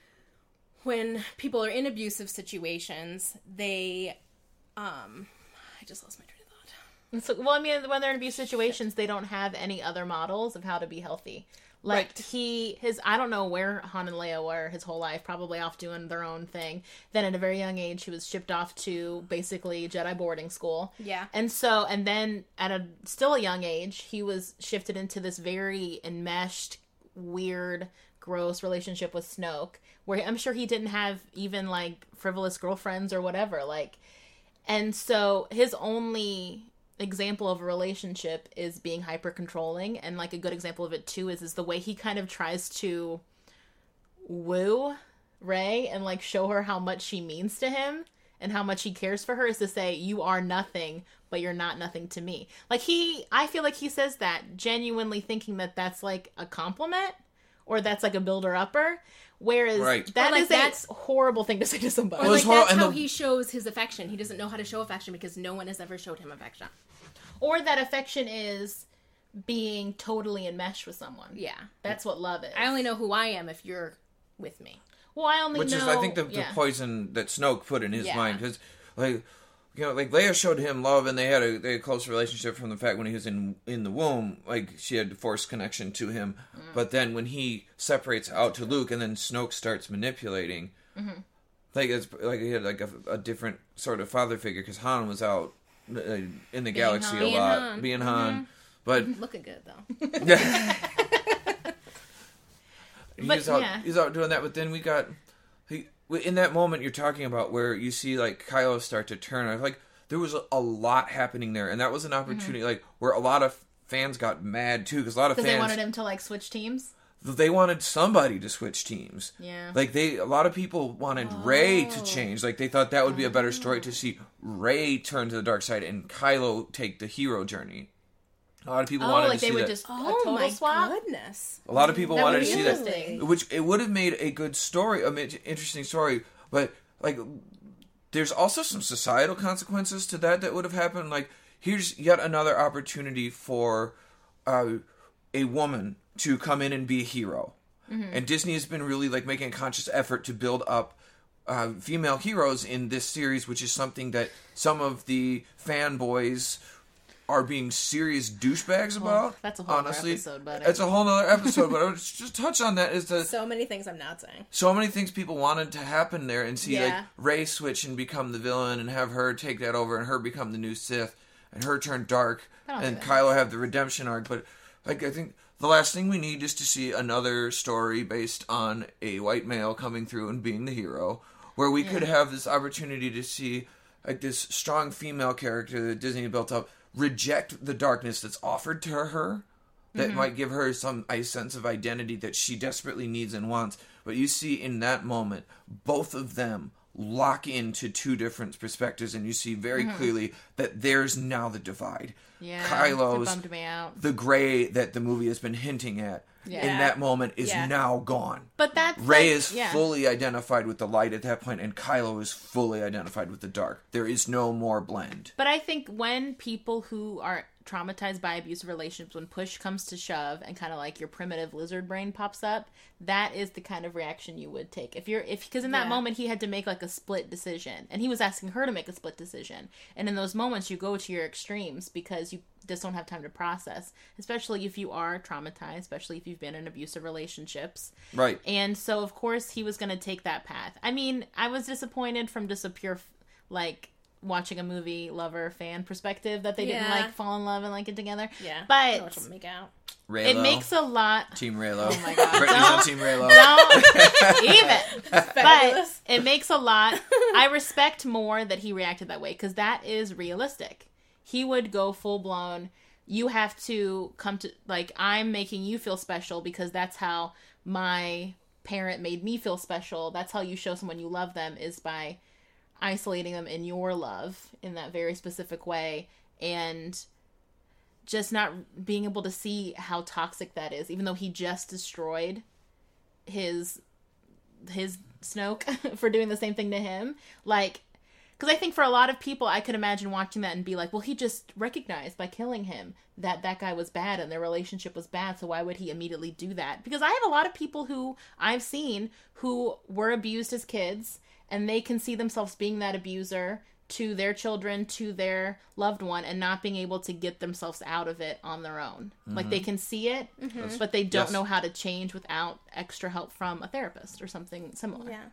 when people are in abusive situations, they, I just lost my train of thought. So, well, I mean, when they're in abusive situations, they don't have any other models of how to be healthy. Like, I don't know where Han and Leia were his whole life, probably off doing their own thing. Then at a very young age, he was shipped off to basically Jedi boarding school. Yeah. And then at still a young age, he was shifted into this very enmeshed, weird, gross relationship with Snoke, where I'm sure he didn't have even, like, frivolous girlfriends or whatever. Like, and so his only example of a relationship is being hyper controlling, and like a good example of it too is the way he kind of tries to woo Rey and like show her how much she means to him and how much he cares for her, is to say, you are nothing, but you're not nothing to me. Like, I feel like he says that genuinely thinking that that's like a compliment or that's like a builder-upper. Whereas that's a horrible thing to say to somebody. Or like that's how he shows his affection. He doesn't know how to show affection because no one has ever showed him affection. Or that affection is being totally enmeshed with someone. Yeah. That's what love is. I only know who I am if you're with me. Well, I only know... Which is, I think, the poison that Snoke put in his mind. Because, like, you know, like, Leia showed him love, and they had a close relationship from the fact when he was in the womb. Like, she had a forced connection to him. But then when he separates out to Luke, and then Snoke starts manipulating, like, it's like he had, like, a different sort of father figure, because Han was out in the galaxy a lot. Being Han. But looking good, though. He's out doing that, but then we got... in that moment you're talking about where you see, like, Kylo start to turn, I like, there was a lot happening there, and that was an opportunity, like, where a lot of fans got mad, too, because a lot of fans... Because they wanted him to, like, switch teams? They wanted somebody to switch teams. Yeah. Like, a lot of people wanted Rey to change. Like, they thought that would be a better story to see Rey turn to the dark side and Kylo take the hero journey. A lot of people wanted to see that. Oh, like they would just a total swap? Goodness. A lot of people wanted to see that. interesting. Which, it would have made a good story, interesting story, but, like, there's also some societal consequences to that would have happened. Like, here's yet another opportunity for a woman to come in and be a hero. And Disney has been really, like, making a conscious effort to build up female heroes in this series, which is something that some of the fanboys are being serious douchebags about. That's a whole other episode, but... It's a whole other episode, but I would just touch on that. So many things I'm not saying. So many things people wanted to happen there, and see, like, Rey switch and become the villain, and have her take that over, and her become the new Sith, and her turn dark, and Kylo have the redemption arc. But, like, I think the last thing we need is to see another story based on a white male coming through and being the hero, where we could have this opportunity to see, like, this strong female character that Disney built up reject the darkness that's offered to her, that might give her some sense of identity that she desperately needs and wants. But you see in that moment, both of them lock into two different perspectives, and you see very clearly that there's now the divide. Yeah, Kylo's it bummed me out. The gray that the movie has been hinting at in that moment is now gone. But that's Rey is fully identified with the light at that point, and Kylo is fully identified with the dark. There is no more blend. But I think when people who are traumatized by abusive relationships, when push comes to shove and kind of like your primitive lizard brain pops up, that is the kind of reaction you would take. Because in that moment he had to make like a split decision, and he was asking her to make a split decision. And in those moments you go to your extremes because you just don't have time to process, especially if you are traumatized, especially if you've been in abusive relationships. Right. And so of course he was going to take that path. I mean, I was disappointed from just a pure, like, watching a movie lover fan perspective that they didn't like fall in love and like it together. Yeah. But make out. Reylo. It makes a lot. Team Reylo. Oh my god. Brittany's on Team Reylo. Don't even. But it makes a lot. I respect more that he reacted that way, because that is realistic. He would go full blown. You have to come to, like, I'm making you feel special because that's how my parent made me feel special. That's how you show someone you love them, is by isolating them in your love in that very specific way, and just not being able to see how toxic that is, even though he just destroyed his Snoke for doing the same thing to him. Like, because I think for a lot of people, I could imagine watching that and be like, well, he just recognized by killing him that that guy was bad and their relationship was bad, so why would he immediately do that? Because I have a lot of people who I've seen who were abused as kids, and they can see themselves being that abuser to their children, to their loved one, and not being able to get themselves out of it on their own. Like, they can see it, but they don't know how to change without extra help from a therapist or something similar. Yeah.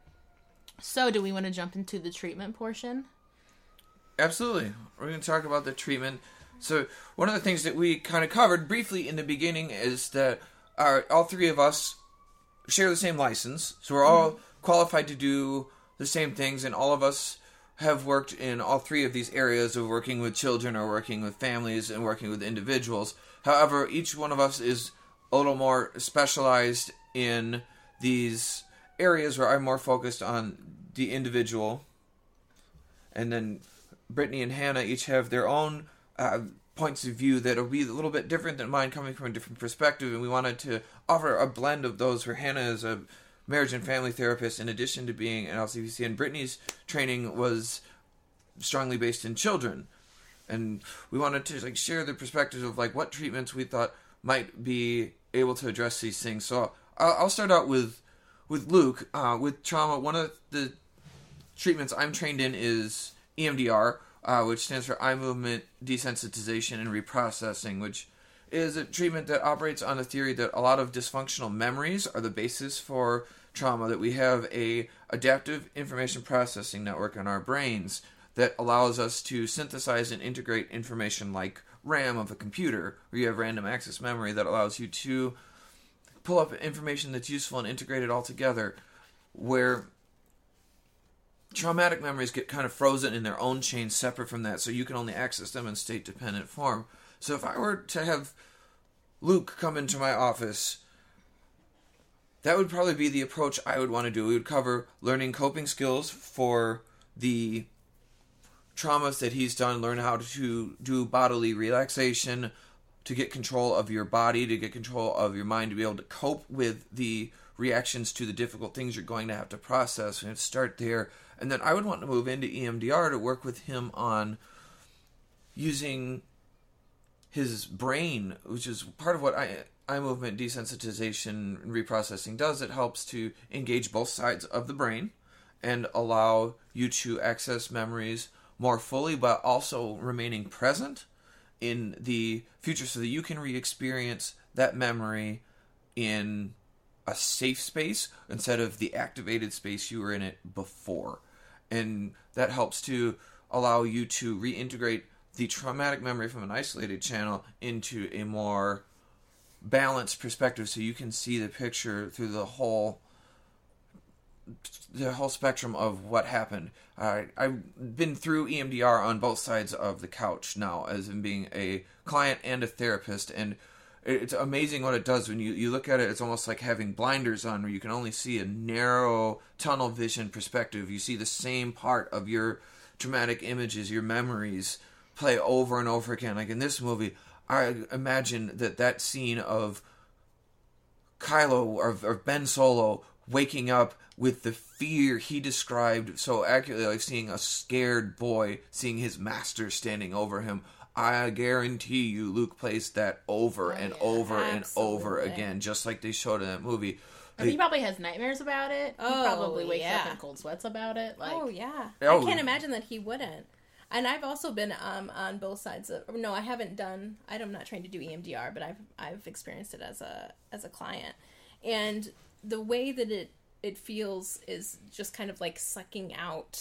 So, do we want to jump into the treatment portion? Absolutely. We're going to talk about the treatment. So, one of the things that we kind of covered briefly in the beginning is that all three of us share the same license. So, we're all qualified to do the same things, and all of us have worked in all three of these areas of working with children or working with families and working with individuals. However, each one of us is a little more specialized in these areas where I'm more focused on the individual. And then Brittany and Hannah each have their own points of view that will be a little bit different than mine, coming from a different perspective. And we wanted to offer a blend of those, where Hannah is a marriage and family therapist in addition to being an LCBC, and Brittany's training was strongly based in children. And we wanted to share the perspective of what treatments we thought might be able to address these things. So I'll start out with Luke. With trauma, one of the treatments I'm trained in is EMDR, which stands for Eye Movement Desensitization and Reprocessing, which is a treatment that operates on the theory that a lot of dysfunctional memories are the basis for trauma, that we have a adaptive information processing network in our brains that allows us to synthesize and integrate information like RAM of a computer, where you have random access memory that allows you to pull up information that's useful and integrate it all together, where traumatic memories get kind of frozen in their own chain separate from that, so you can only access them in state-dependent form. So if I were to have Luke come into my office, that would probably be the approach I would want to do. We would cover learning coping skills for the traumas that he's done, learn how to do bodily relaxation, to get control of your body, to get control of your mind, to be able to cope with the reactions to the difficult things you're going to have to process. We have to start there. And then I would want to move into EMDR to work with him on using his brain, which is part of what eye movement desensitization and reprocessing does. It helps to engage both sides of the brain and allow you to access memories more fully, but also remaining present in the future so that you can re-experience that memory in a safe space instead of the activated space you were in it before. And that helps to allow you to reintegrate the traumatic memory from an isolated channel into a more balanced perspective, so you can see the picture through the whole spectrum of what happened. I've been through EMDR on both sides of the couch now, as in being a client and a therapist, and it's amazing what it does. When you look at it, it's almost like having blinders on, where you can only see a narrow tunnel vision perspective. You see the same part of your traumatic images, your memories, play over and over again. Like in this movie, I imagine that scene of Kylo or Ben Solo waking up with the fear he described so accurately, like seeing a scared boy, seeing his master standing over him. I guarantee you Luke plays that over and over and over again, just like they showed in that movie. He probably has nightmares about it. He probably wakes up in cold sweats about it. I can't imagine that he wouldn't. And I've also been on both sides of. No, I haven't done. I'm not trained to do EMDR, but I've experienced it as a client, and the way that it feels is just kind of like sucking out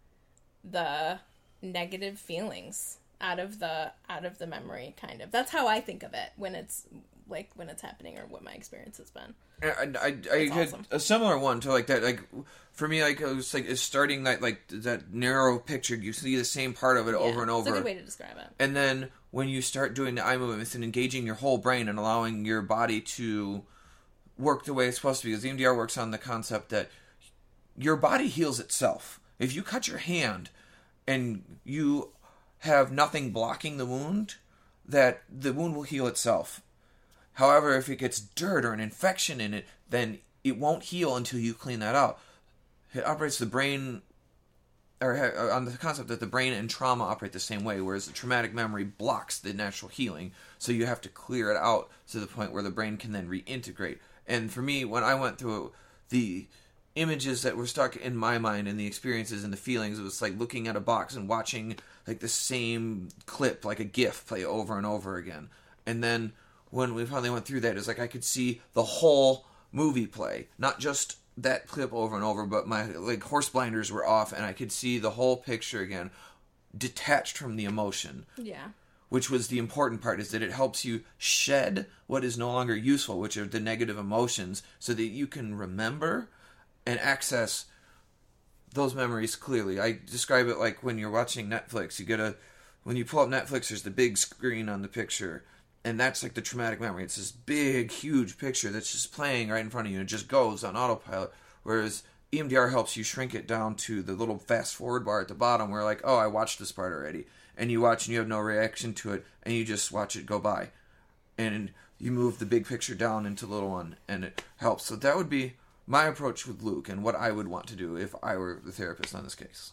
the negative feelings out of the memory. Kind of. That's how I think of it when it's happening, or what my experience has been. I had awesome. A similar one to like that. Like for me, like it was like it's starting that narrow picture. You see the same part of it over and over. It's a good way to describe it. And then when you start doing the eye movements and engaging your whole brain and allowing your body to work the way it's supposed to be, because EMDR works on the concept that your body heals itself. If you cut your hand and you have nothing blocking the wound, that the wound will heal itself. However, if it gets dirt or an infection in it, then it won't heal until you clean that out. It operates the brain, or on the concept that the brain and trauma operate the same way, whereas the traumatic memory blocks the natural healing. So you have to clear it out to the point where the brain can then reintegrate. And for me, when I went through the images that were stuck in my mind and the experiences and the feelings. It was like looking at a box and watching like the same clip, like a GIF, play over and over again. And then when we finally went through that, it was like I could see the whole movie play, not just that clip over and over, but my like horse blinders were off and I could see the whole picture again, detached from the emotion. Yeah. Which was the important part, is that it helps you shed what is no longer useful, which are the negative emotions, so that you can remember and access those memories clearly. I describe it like when you're watching Netflix. When you pull up Netflix, there's the big screen on the picture, and that's like the traumatic memory. It's this big, huge picture that's just playing right in front of you, and it just goes on autopilot. Whereas EMDR helps you shrink it down to the little fast forward bar at the bottom where like, oh, I watched this part already. And you watch and you have no reaction to it, and you just watch it go by. And you move the big picture down into the little one, and it helps. So that would be my approach with Luke and what I would want to do if I were the therapist on this case.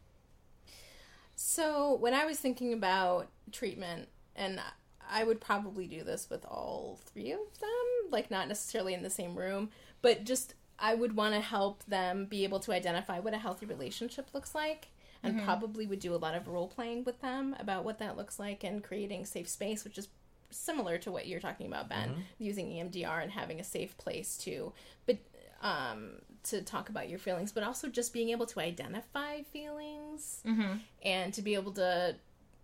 So when I was thinking about treatment, and I would probably do this with all three of them, like not necessarily in the same room, but just I would want to help them be able to identify what a healthy relationship looks like. And probably would do a lot of role playing with them about what that looks like and creating safe space, which is similar to what you're talking about, Ben, using EMDR and having a safe place to talk about your feelings, but also just being able to identify feelings and to be able to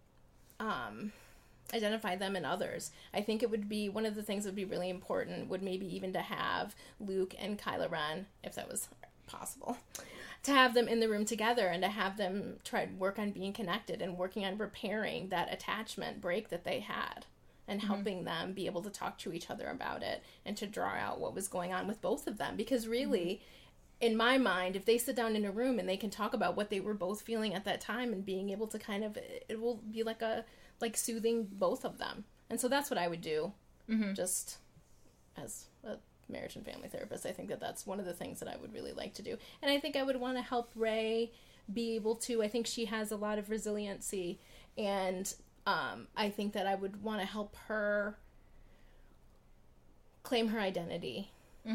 identify them in others. I think it would be one of the things that would be really important would maybe even to have Luke and Kylo Ren, if that was possible, to have them in the room together and to have them try to work on being connected and working on repairing that attachment break that they had and helping them be able to talk to each other about it and to draw out what was going on with both of them. Because really, in my mind, if they sit down in a room and they can talk about what they were both feeling at that time and being able to kind of, it will be like soothing both of them. And so that's what I would do just as a marriage and family therapist. I think that that's one of the things that I would really like to do. And I think I would want to help Rey be able to, I think she has a lot of resiliency, and I think that I would want to help her claim her identity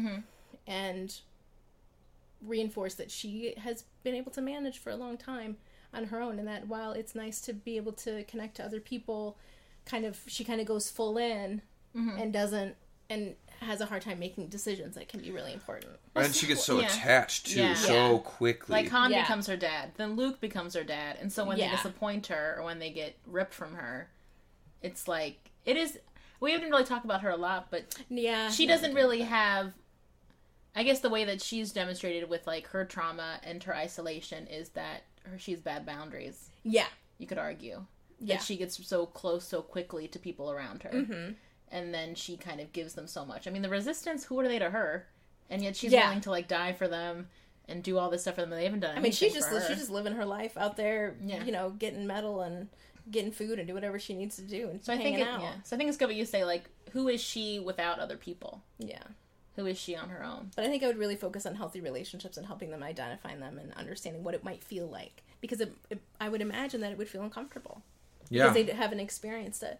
and reinforce that she has been able to manage for a long time on her own, and that while it's nice to be able to connect to other people, she kind of goes full in and doesn't, and has a hard time making decisions that can be really important. And she gets so attached too, so quickly. Like Han becomes her dad, then Luke becomes her dad, and so when they disappoint her or when they get ripped from her, it's like, it is, we didn't really talk about her a lot, but she doesn't really have, I guess the way that she's demonstrated with like her trauma and her isolation is that she has bad boundaries. Yeah. You could argue. That she gets so close so quickly to people around her. And then she kind of gives them so much. I mean, the Resistance, who are they to her? And yet she's willing to, like, die for them and do all this stuff for them. They haven't done anything for her. She's just living her life out there, you know, getting metal and getting food and do whatever she needs to do and hanging out. So I think it's good what you say, like, who is she without other people? Yeah. Who is she on her own? But I think I would really focus on healthy relationships and helping them identify them and understanding what it might feel like. Because I would imagine that it would feel uncomfortable. Yeah. Because they haven't experienced it.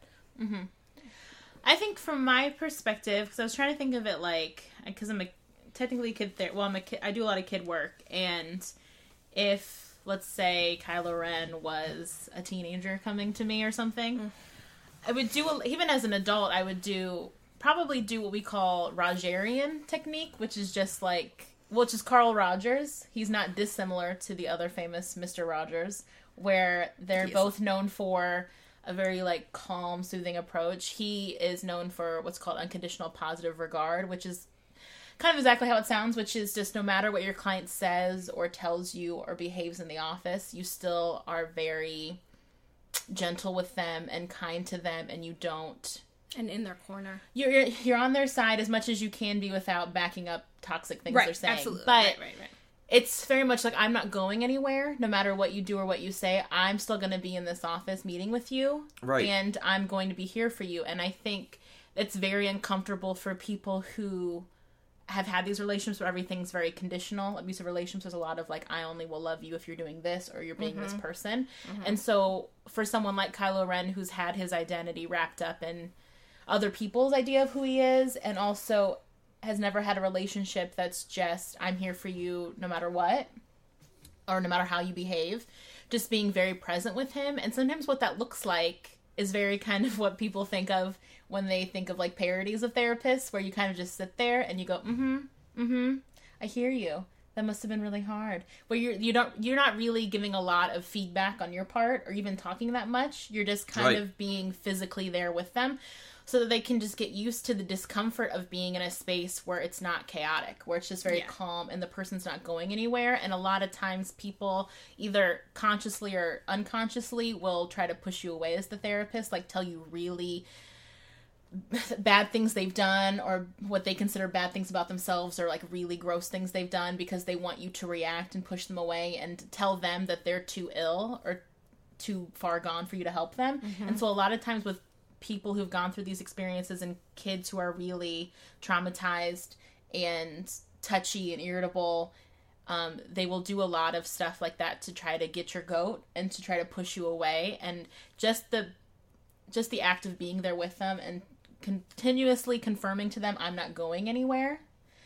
I think from my perspective, because I was trying to think of it like, because I'm technically a kid therapist. Well, I'm a kid. I do a lot of kid work, and if, let's say, Kylo Ren was a teenager coming to me or something, I would do, even as an adult, I would probably do what we call Rogerian technique, which is just like, which is Carl Rogers. He's not dissimilar to the other famous Mr. Rogers, where they're both known for a very, like, calm, soothing approach. He is known for what's called unconditional positive regard, which is kind of exactly how it sounds, which is just no matter what your client says or tells you or behaves in the office, you still are very gentle with them and kind to them, and you don't... And in their corner. You're on their side as much as you can be without backing up toxic things they're saying. Absolutely. But right. It's very much like, I'm not going anywhere, no matter what you do or what you say. I'm still going to be in this office meeting with you. Right. And I'm going to be here for you. And I think it's very uncomfortable for people who have had these relationships where everything's very conditional. Abusive relationships, there's a lot of like, I only will love you if you're doing this or you're being this person. And so for someone like Kylo Ren, who's had his identity wrapped up in other people's idea of who he is, and also has never had a relationship that's just, I'm here for you no matter what, or no matter how you behave, just being very present with him. And sometimes what that looks like is very kind of what people think of when they think of like parodies of therapists, where you kind of just sit there and you go, I hear you. That must have been really hard. Where you're not really giving a lot of feedback on your part or even talking that much. You're just kind of being physically there with them, so that they can just get used to the discomfort of being in a space where it's not chaotic, where it's just very calm and the person's not going anywhere. And a lot of times people either consciously or unconsciously will try to push you away as the therapist, like tell you really bad things they've done or what they consider bad things about themselves, or like really gross things they've done, because they want you to react and push them away and tell them that they're too ill or too far gone for you to help them. And so a lot of times with people who've gone through these experiences and kids who are really traumatized and touchy and irritable, they will do a lot of stuff like that to try to get your goat and to try to push you away. And just the act of being there with them and continuously confirming to them I'm not going anywhere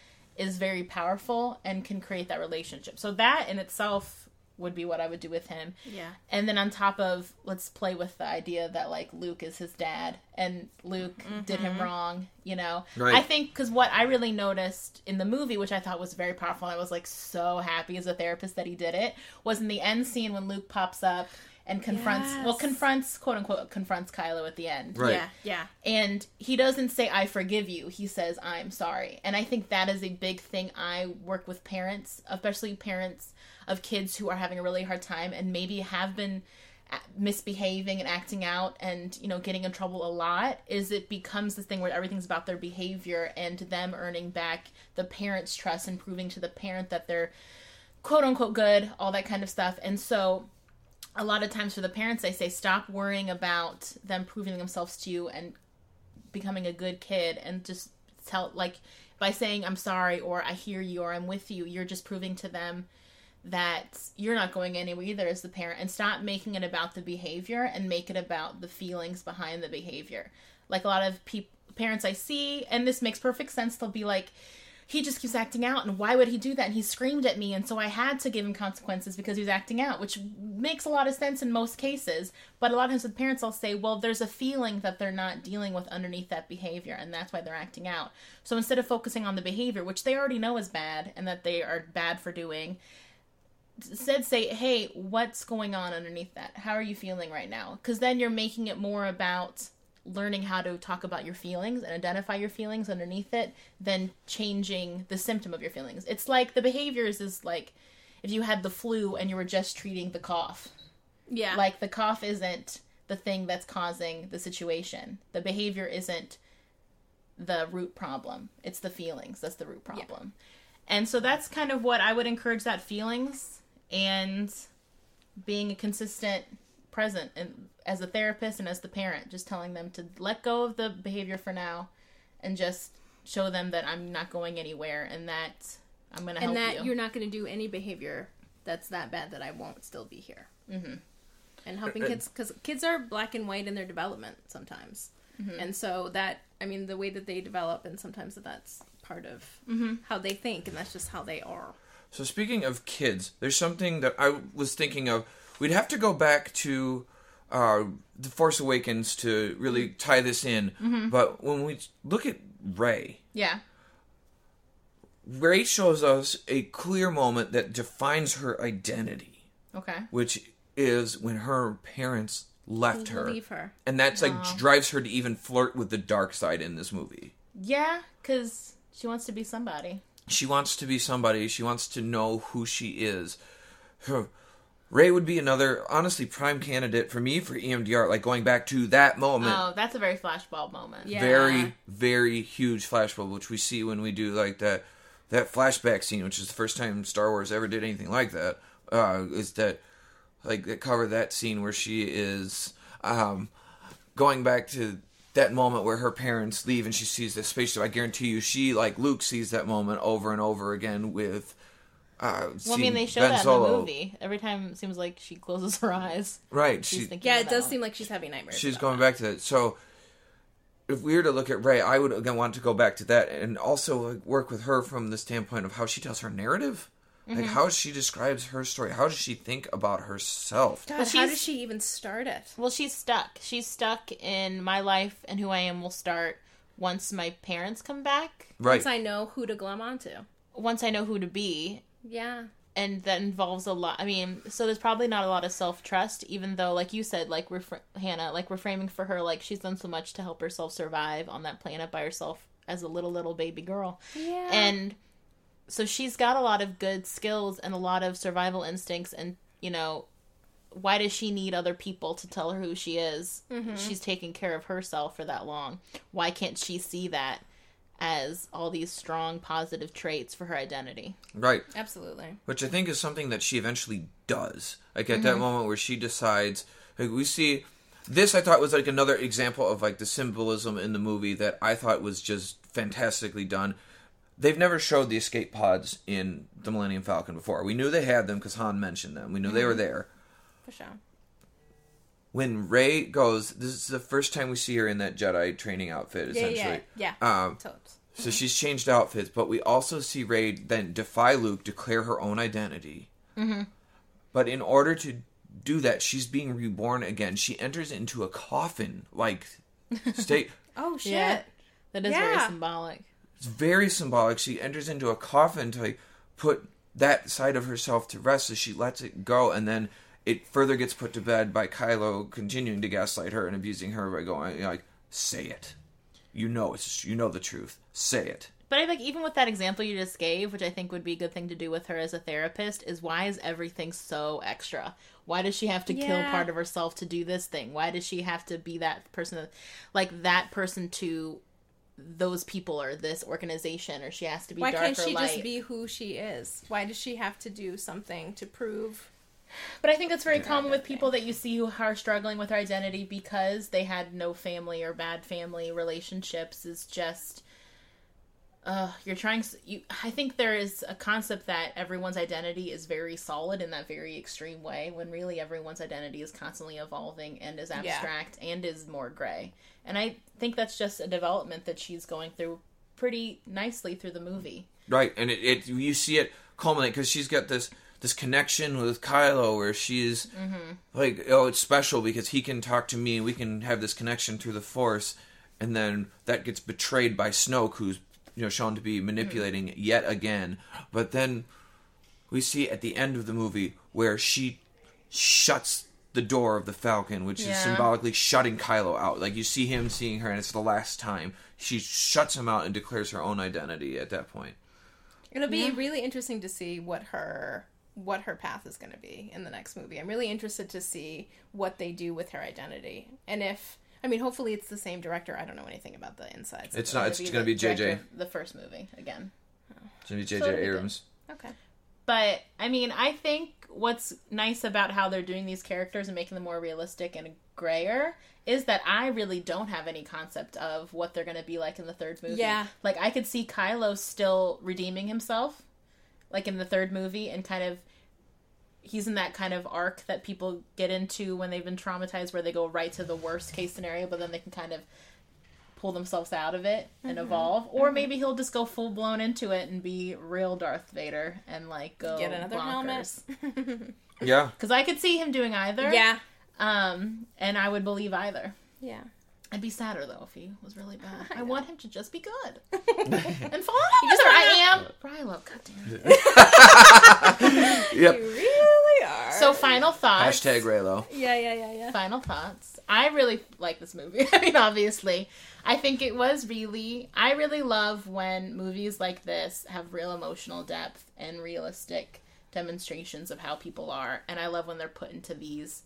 is very powerful and can create that relationship. So that in itself would be what I would do with him. Yeah. And then on top of, let's play with the idea that like Luke is his dad and Luke did him wrong, you know. Right. I think because what I really noticed in the movie, which I thought was very powerful, and I was like so happy as a therapist that he did it, was in the end scene when Luke pops up and confronts, quote unquote, confronts Kylo at the end. Right. Yeah. And he doesn't say, I forgive you. He says, I'm sorry. And I think that is a big thing. I work with parents, especially parents of kids who are having a really hard time and maybe have been misbehaving and acting out and, you know, getting in trouble a lot, is it becomes this thing where everything's about their behavior and them earning back the parent's trust and proving to the parent that they're quote unquote good, all that kind of stuff. And so a lot of times for the parents, I say, stop worrying about them proving themselves to you and becoming a good kid, and just tell, like, by saying I'm sorry or I hear you or I'm with you, you're just proving to them that you're not going anywhere either as the parent. And stop making it about the behavior and make it about the feelings behind the behavior. Like a lot of parents I see, and this makes perfect sense, they'll be like, he just keeps acting out, and why would he do that? And he screamed at me, and so I had to give him consequences because he was acting out, which makes a lot of sense in most cases. But a lot of times with parents, I'll say, well, there's a feeling that they're not dealing with underneath that behavior, and that's why they're acting out. So instead of focusing on the behavior, which they already know is bad and that they are bad for doing, instead say, hey, what's going on underneath that? How are you feeling right now? Because then you're making it more about learning how to talk about your feelings and identify your feelings underneath it than changing the symptom of your feelings. It's like the behaviors is like if you had the flu and you were just treating the cough. Yeah. Like the cough isn't the thing that's causing the situation. The behavior isn't the root problem. It's the feelings. That's the root problem. Yeah. And so that's kind of what I would encourage, that feelings and being a consistent present and as a therapist and as the parent, just telling them to let go of the behavior for now and just show them that I'm not going anywhere and that I'm going to help you. And that you're not going to do any behavior that's that bad that I won't still be here. Mm-hmm. And helping kids, because kids are black and white in their development sometimes. Mm-hmm. And so that, I mean, the way that they develop, and sometimes that's part of how they think, and that's just how they are. So speaking of kids, there's something that I was thinking of. We'd have to go back to The Force Awakens to really tie this in. Mm-hmm. But when we look at Rey, Rey shows us a clear moment that defines her identity. Okay. Which is when her parents left her. Leave her. And that's like drives her to even flirt with the dark side in this movie. Yeah, because she wants to be somebody. She wants to be somebody. She wants to know who she is. Rey would be another, honestly, prime candidate for me for EMDR, like going back to that moment. Oh, that's a very flashbulb moment. Yeah. Very, very huge flashbulb, which we see when we do like that flashback scene, which is the first time Star Wars ever did anything like that, is that, like, they cover that scene where she is going back to that moment where her parents leave and she sees the spaceship. I guarantee you she, like Luke, sees that moment over and over again with... well, I mean, they show that in the movie. Every time it seems like she closes her eyes. Right. She's thinking it does seem like she's having nightmares. She's going back to that. So, if we were to look at Rey, I would again want to go back to that and also like, work with her from the standpoint of how she tells her narrative. Like how she describes her story. How does she think about herself? God, how does she even start it? Well, she's stuck. She's stuck in my life, and who I am will start once my parents come back. Right. Once I know who to glom onto. Once I know who to be. Yeah. And that involves a lot. I mean, so there's probably not a lot of self-trust, even though, like you said, like Hannah, like we're framing for her, like she's done so much to help herself survive on that planet by herself as a little baby girl. Yeah. And so she's got a lot of good skills and a lot of survival instincts, and, you know, why does she need other people to tell her who she is? Mm-hmm. She's taken care of herself for that long. Why can't she see that as all these strong, positive traits for her identity? Right. Absolutely. Which I think is something that she eventually does. Like, at that moment where she decides... Like, we see... This, I thought, was, like, another example of, like, the symbolism in the movie that I thought was just fantastically done. They've never showed the escape pods in the Millennium Falcon before. We knew they had them because Han mentioned them. We knew they were there. For sure. When Rey goes... This is the first time we see her in that Jedi training outfit, essentially. Yeah. Totes. So she's changed outfits, but we also see Rey then defy Luke, declare her own identity. Mm-hmm. But in order to do that, she's being reborn again. She enters into a coffin-like state. Oh, shit. Yeah. That is very symbolic. It's very symbolic. She enters into a coffin to like, put that side of herself to rest as she lets it go, and then it further gets put to bed by Kylo continuing to gaslight her and abusing her by going, you know, like, say it. You know the truth. Say it. But I think even with that example you just gave, which I think would be a good thing to do with her as a therapist, is why is everything so extra? Why does she have to kill part of herself to do this thing? Why does she have to be that person, like that person to those people or this organization, or she has to be dark or light? Why can't she just be who she is? Why does she have to do something to prove? But I think that's very common with people that you see who are struggling with their identity because they had no family or bad family relationships. Is just you're trying. I think there is a concept that everyone's identity is very solid in that very extreme way, when really everyone's identity is constantly evolving and is abstract and is more gray. And I think that's just a development that she's going through pretty nicely through the movie. Right, and it you see it culminate because she's got this connection with Kylo where she's like, oh, it's special because he can talk to me and we can have this connection through the Force, and then that gets betrayed by Snoke, who's shown to be manipulating yet again. But then we see at the end of the movie where she shuts the door of the Falcon, which is symbolically shutting Kylo out. Like, you see him seeing her, and it's the last time. She shuts him out and declares her own identity at that point. It'll be really interesting to see what her path is going to be in the next movie. I'm really interested to see what they do with her identity. And hopefully it's the same director. I don't know anything about the insides. It's not. It's going to be JJ. The first movie, again. It's going to be JJ Abrams. Okay. But, I think what's nice about how they're doing these characters and making them more realistic and grayer is that I really don't have any concept of what they're going to be like in the third movie. Yeah. Like, I could see Kylo still redeeming himself, like in the third movie, and kind of, he's in that kind of arc that people get into when they've been traumatized, where they go right to the worst case scenario, but then they can kind of pull themselves out of it and evolve. Or maybe he'll just go full blown into it and be real Darth Vader and like go get another bonkers. helmet. Yeah. Because I could see him doing either. Yeah. And I would believe either. Yeah. I'd be sadder though if he was really bad. I want him to just be good and fall in love with her. I am Rylo. Goddamn. Yep. You really are. So final thoughts. Hashtag Raylo. Yeah. Final thoughts. I really like this movie. Obviously, I think it was really. I really love when movies like this have real emotional depth and realistic demonstrations of how people are, and I love when they're put into these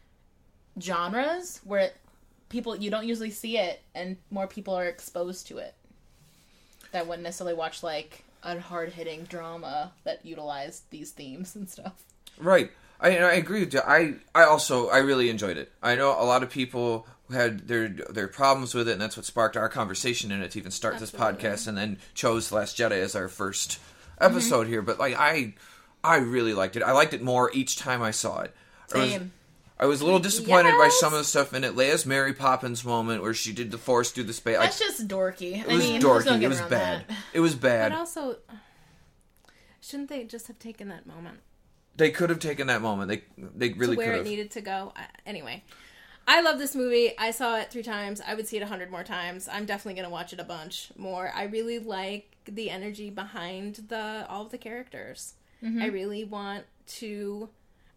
genres where you don't usually see it, and more people are exposed to it that wouldn't necessarily watch like a hard-hitting drama that utilized these themes and stuff. Right. I agree with you. I really enjoyed it. I know a lot of people had their problems with it, and that's what sparked our conversation in it to even start this podcast, and then chose The Last Jedi as our first episode here. But like I really liked it. I liked it more each time I saw it. Same. I was a little disappointed by some of the stuff in it. Leia's Mary Poppins moment where she did the Force through the space. That's just dorky. It was dorky. It was bad. It was bad. But also, shouldn't they just have taken that moment? They could have taken that moment. They really could have. To where it needed to go. Anyway, I love this movie. I saw it 3 times. I would see it 100 more times. I'm definitely going to watch it a bunch more. I really like the energy behind all of the characters. Mm-hmm. I really want to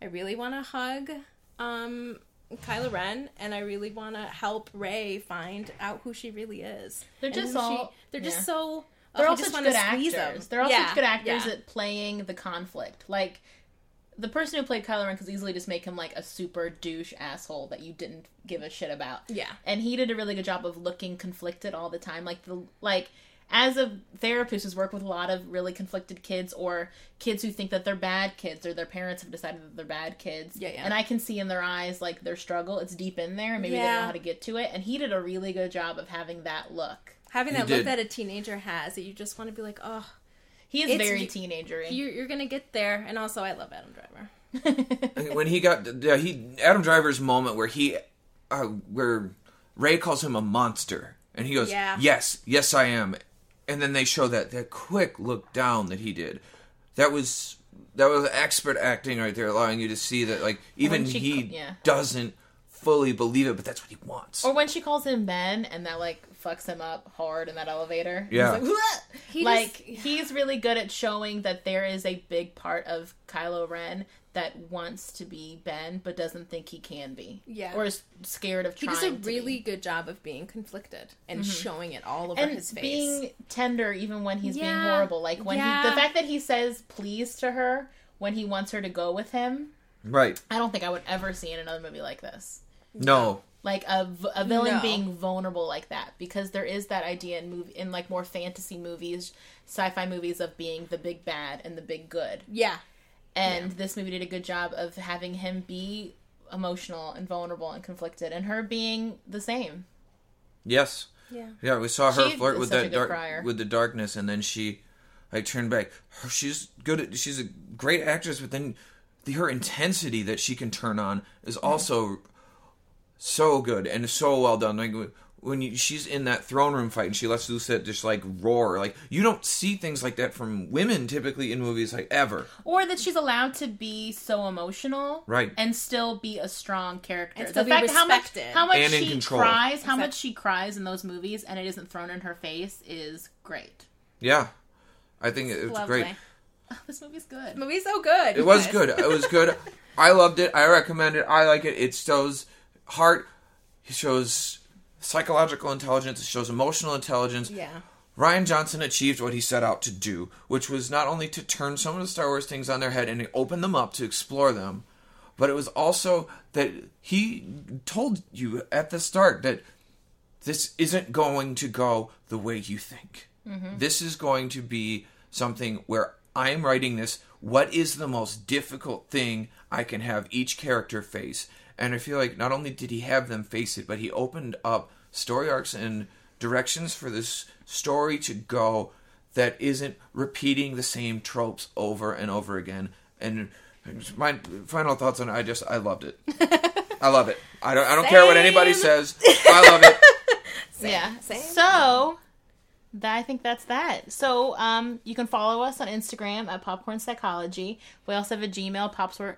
hug Kylo Ren, and I really want to help Rey find out who she really is. They're just all They're all such good actors. They're all such good actors at playing the conflict. Like, the person who played Kylo Ren could easily just make him, like, a super douche asshole that you didn't give a shit about. Yeah. And he did a really good job of looking conflicted all the time. As a therapist who's worked with a lot of really conflicted kids, or kids who think that they're bad kids, or their parents have decided that they're bad kids. Yeah. And I can see in their eyes, like, their struggle. It's deep in there, and maybe they don't know how to get to it. And he did a really good job of having that look. Having that look that a teenager has, that you just want to be like, oh... He is very teenager-y. You're going to get there, and also I love Adam Driver. When he got... Adam Driver's moment where Rey calls him a monster, and he goes, yes, I am. And then they show that quick look down that he did. That was expert acting right there, allowing you to see that, like, even he doesn't fully believe it, but that's what he wants. Or when she calls him Ben, and that, like, fucks him up hard in that elevator. Yeah. He's like, he's really good at showing that there is a big part of Kylo Ren that wants to be Ben, but doesn't think he can be. Yeah. Or is scared of trying to He does a really good job of being conflicted and showing it all over his face. And being tender even when he's being horrible. Like, when the fact that he says please to her when he wants her to go with him. Right. I don't think I would ever see in another movie like this. No. Like, a villain being vulnerable like that. Because there is that idea in like, more fantasy movies, sci-fi movies, of being the big bad and the big good. Yeah. And this movie did a good job of having him be emotional and vulnerable and conflicted, and her being the same. Yes. Yeah. Yeah, we saw her flirt with that with the darkness, and then she, like, turned back. She's she's a great actress, but then her intensity that she can turn on is also so good and so well done. Like, when she's in that throne room fight and she lets loose that just, like, roar. Like, you don't see things like that from women typically in movies, like, ever. Or that she's allowed to be so emotional. Right. And still be a strong character. And still be respected. How much and she cries, how much she cries in those movies and it isn't thrown in her face is great. Yeah. I think it's great. Oh, this movie's good. This movie's so good. It was good. It was good. I loved it. I recommend it. I like it. It shows heart. It shows psychological intelligence. It shows emotional intelligence. Yeah. Rian Johnson achieved what he set out to do, which was not only to turn some of the Star Wars things on their head and open them up to explore them, but it was also that he told you at the start that this isn't going to go the way you think. Mm-hmm. This is going to be something where I'm writing this. What is the most difficult thing I can have each character face? And I feel like not only did he have them face it, but he opened up story arcs and directions for this story to go that isn't repeating the same tropes over and over again. And my final thoughts on it, I loved it. I love it. I don't care what anybody says. I love it. Same. So I think that's that. So you can follow us on Instagram at Popcorn Psychology. We also have a Gmail,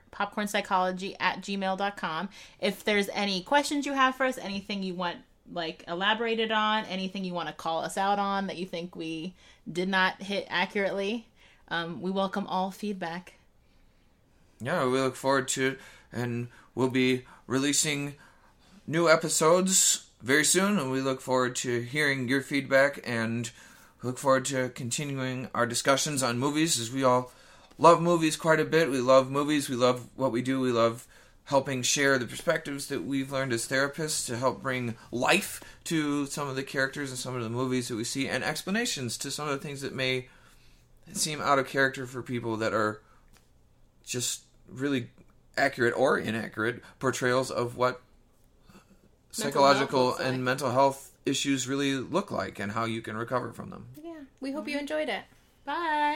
popcornpsychology@gmail.com. If there's any questions you have for us, anything you want, like, elaborated on, anything you want to call us out on that you think we did not hit accurately, we welcome all feedback. Yeah, we look forward to it, and we'll be releasing new episodes very soon, and we look forward to hearing your feedback, and look forward to continuing our discussions on movies, as we all love movies quite a bit. We love movies, we love what we do, we love helping share the perspectives that we've learned as therapists to help bring life to some of the characters and some of the movies that we see, and explanations to some of the things that may seem out of character for people that are just really accurate or inaccurate portrayals of what psychological and mental health issues really look like and how you can recover from them. Yeah, we hope you enjoyed it. Bye.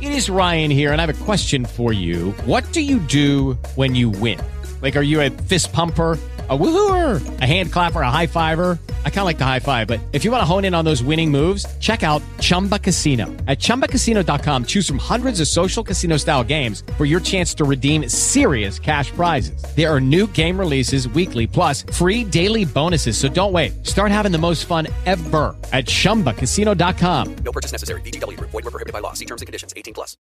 It is Ryan here, and I have a question for you. What do you do when you win? Like, are you a fist pumper, a woohooer, a hand clapper, a high fiver? I kind of like the high five, but if you want to hone in on those winning moves, check out Chumba Casino. At ChumbaCasino.com, choose from hundreds of social casino-style games for your chance to redeem serious cash prizes. There are new game releases weekly, plus free daily bonuses. So don't wait. Start having the most fun ever at ChumbaCasino.com. No purchase necessary. VGW Group. Void where prohibited by law. See terms and conditions. 18+.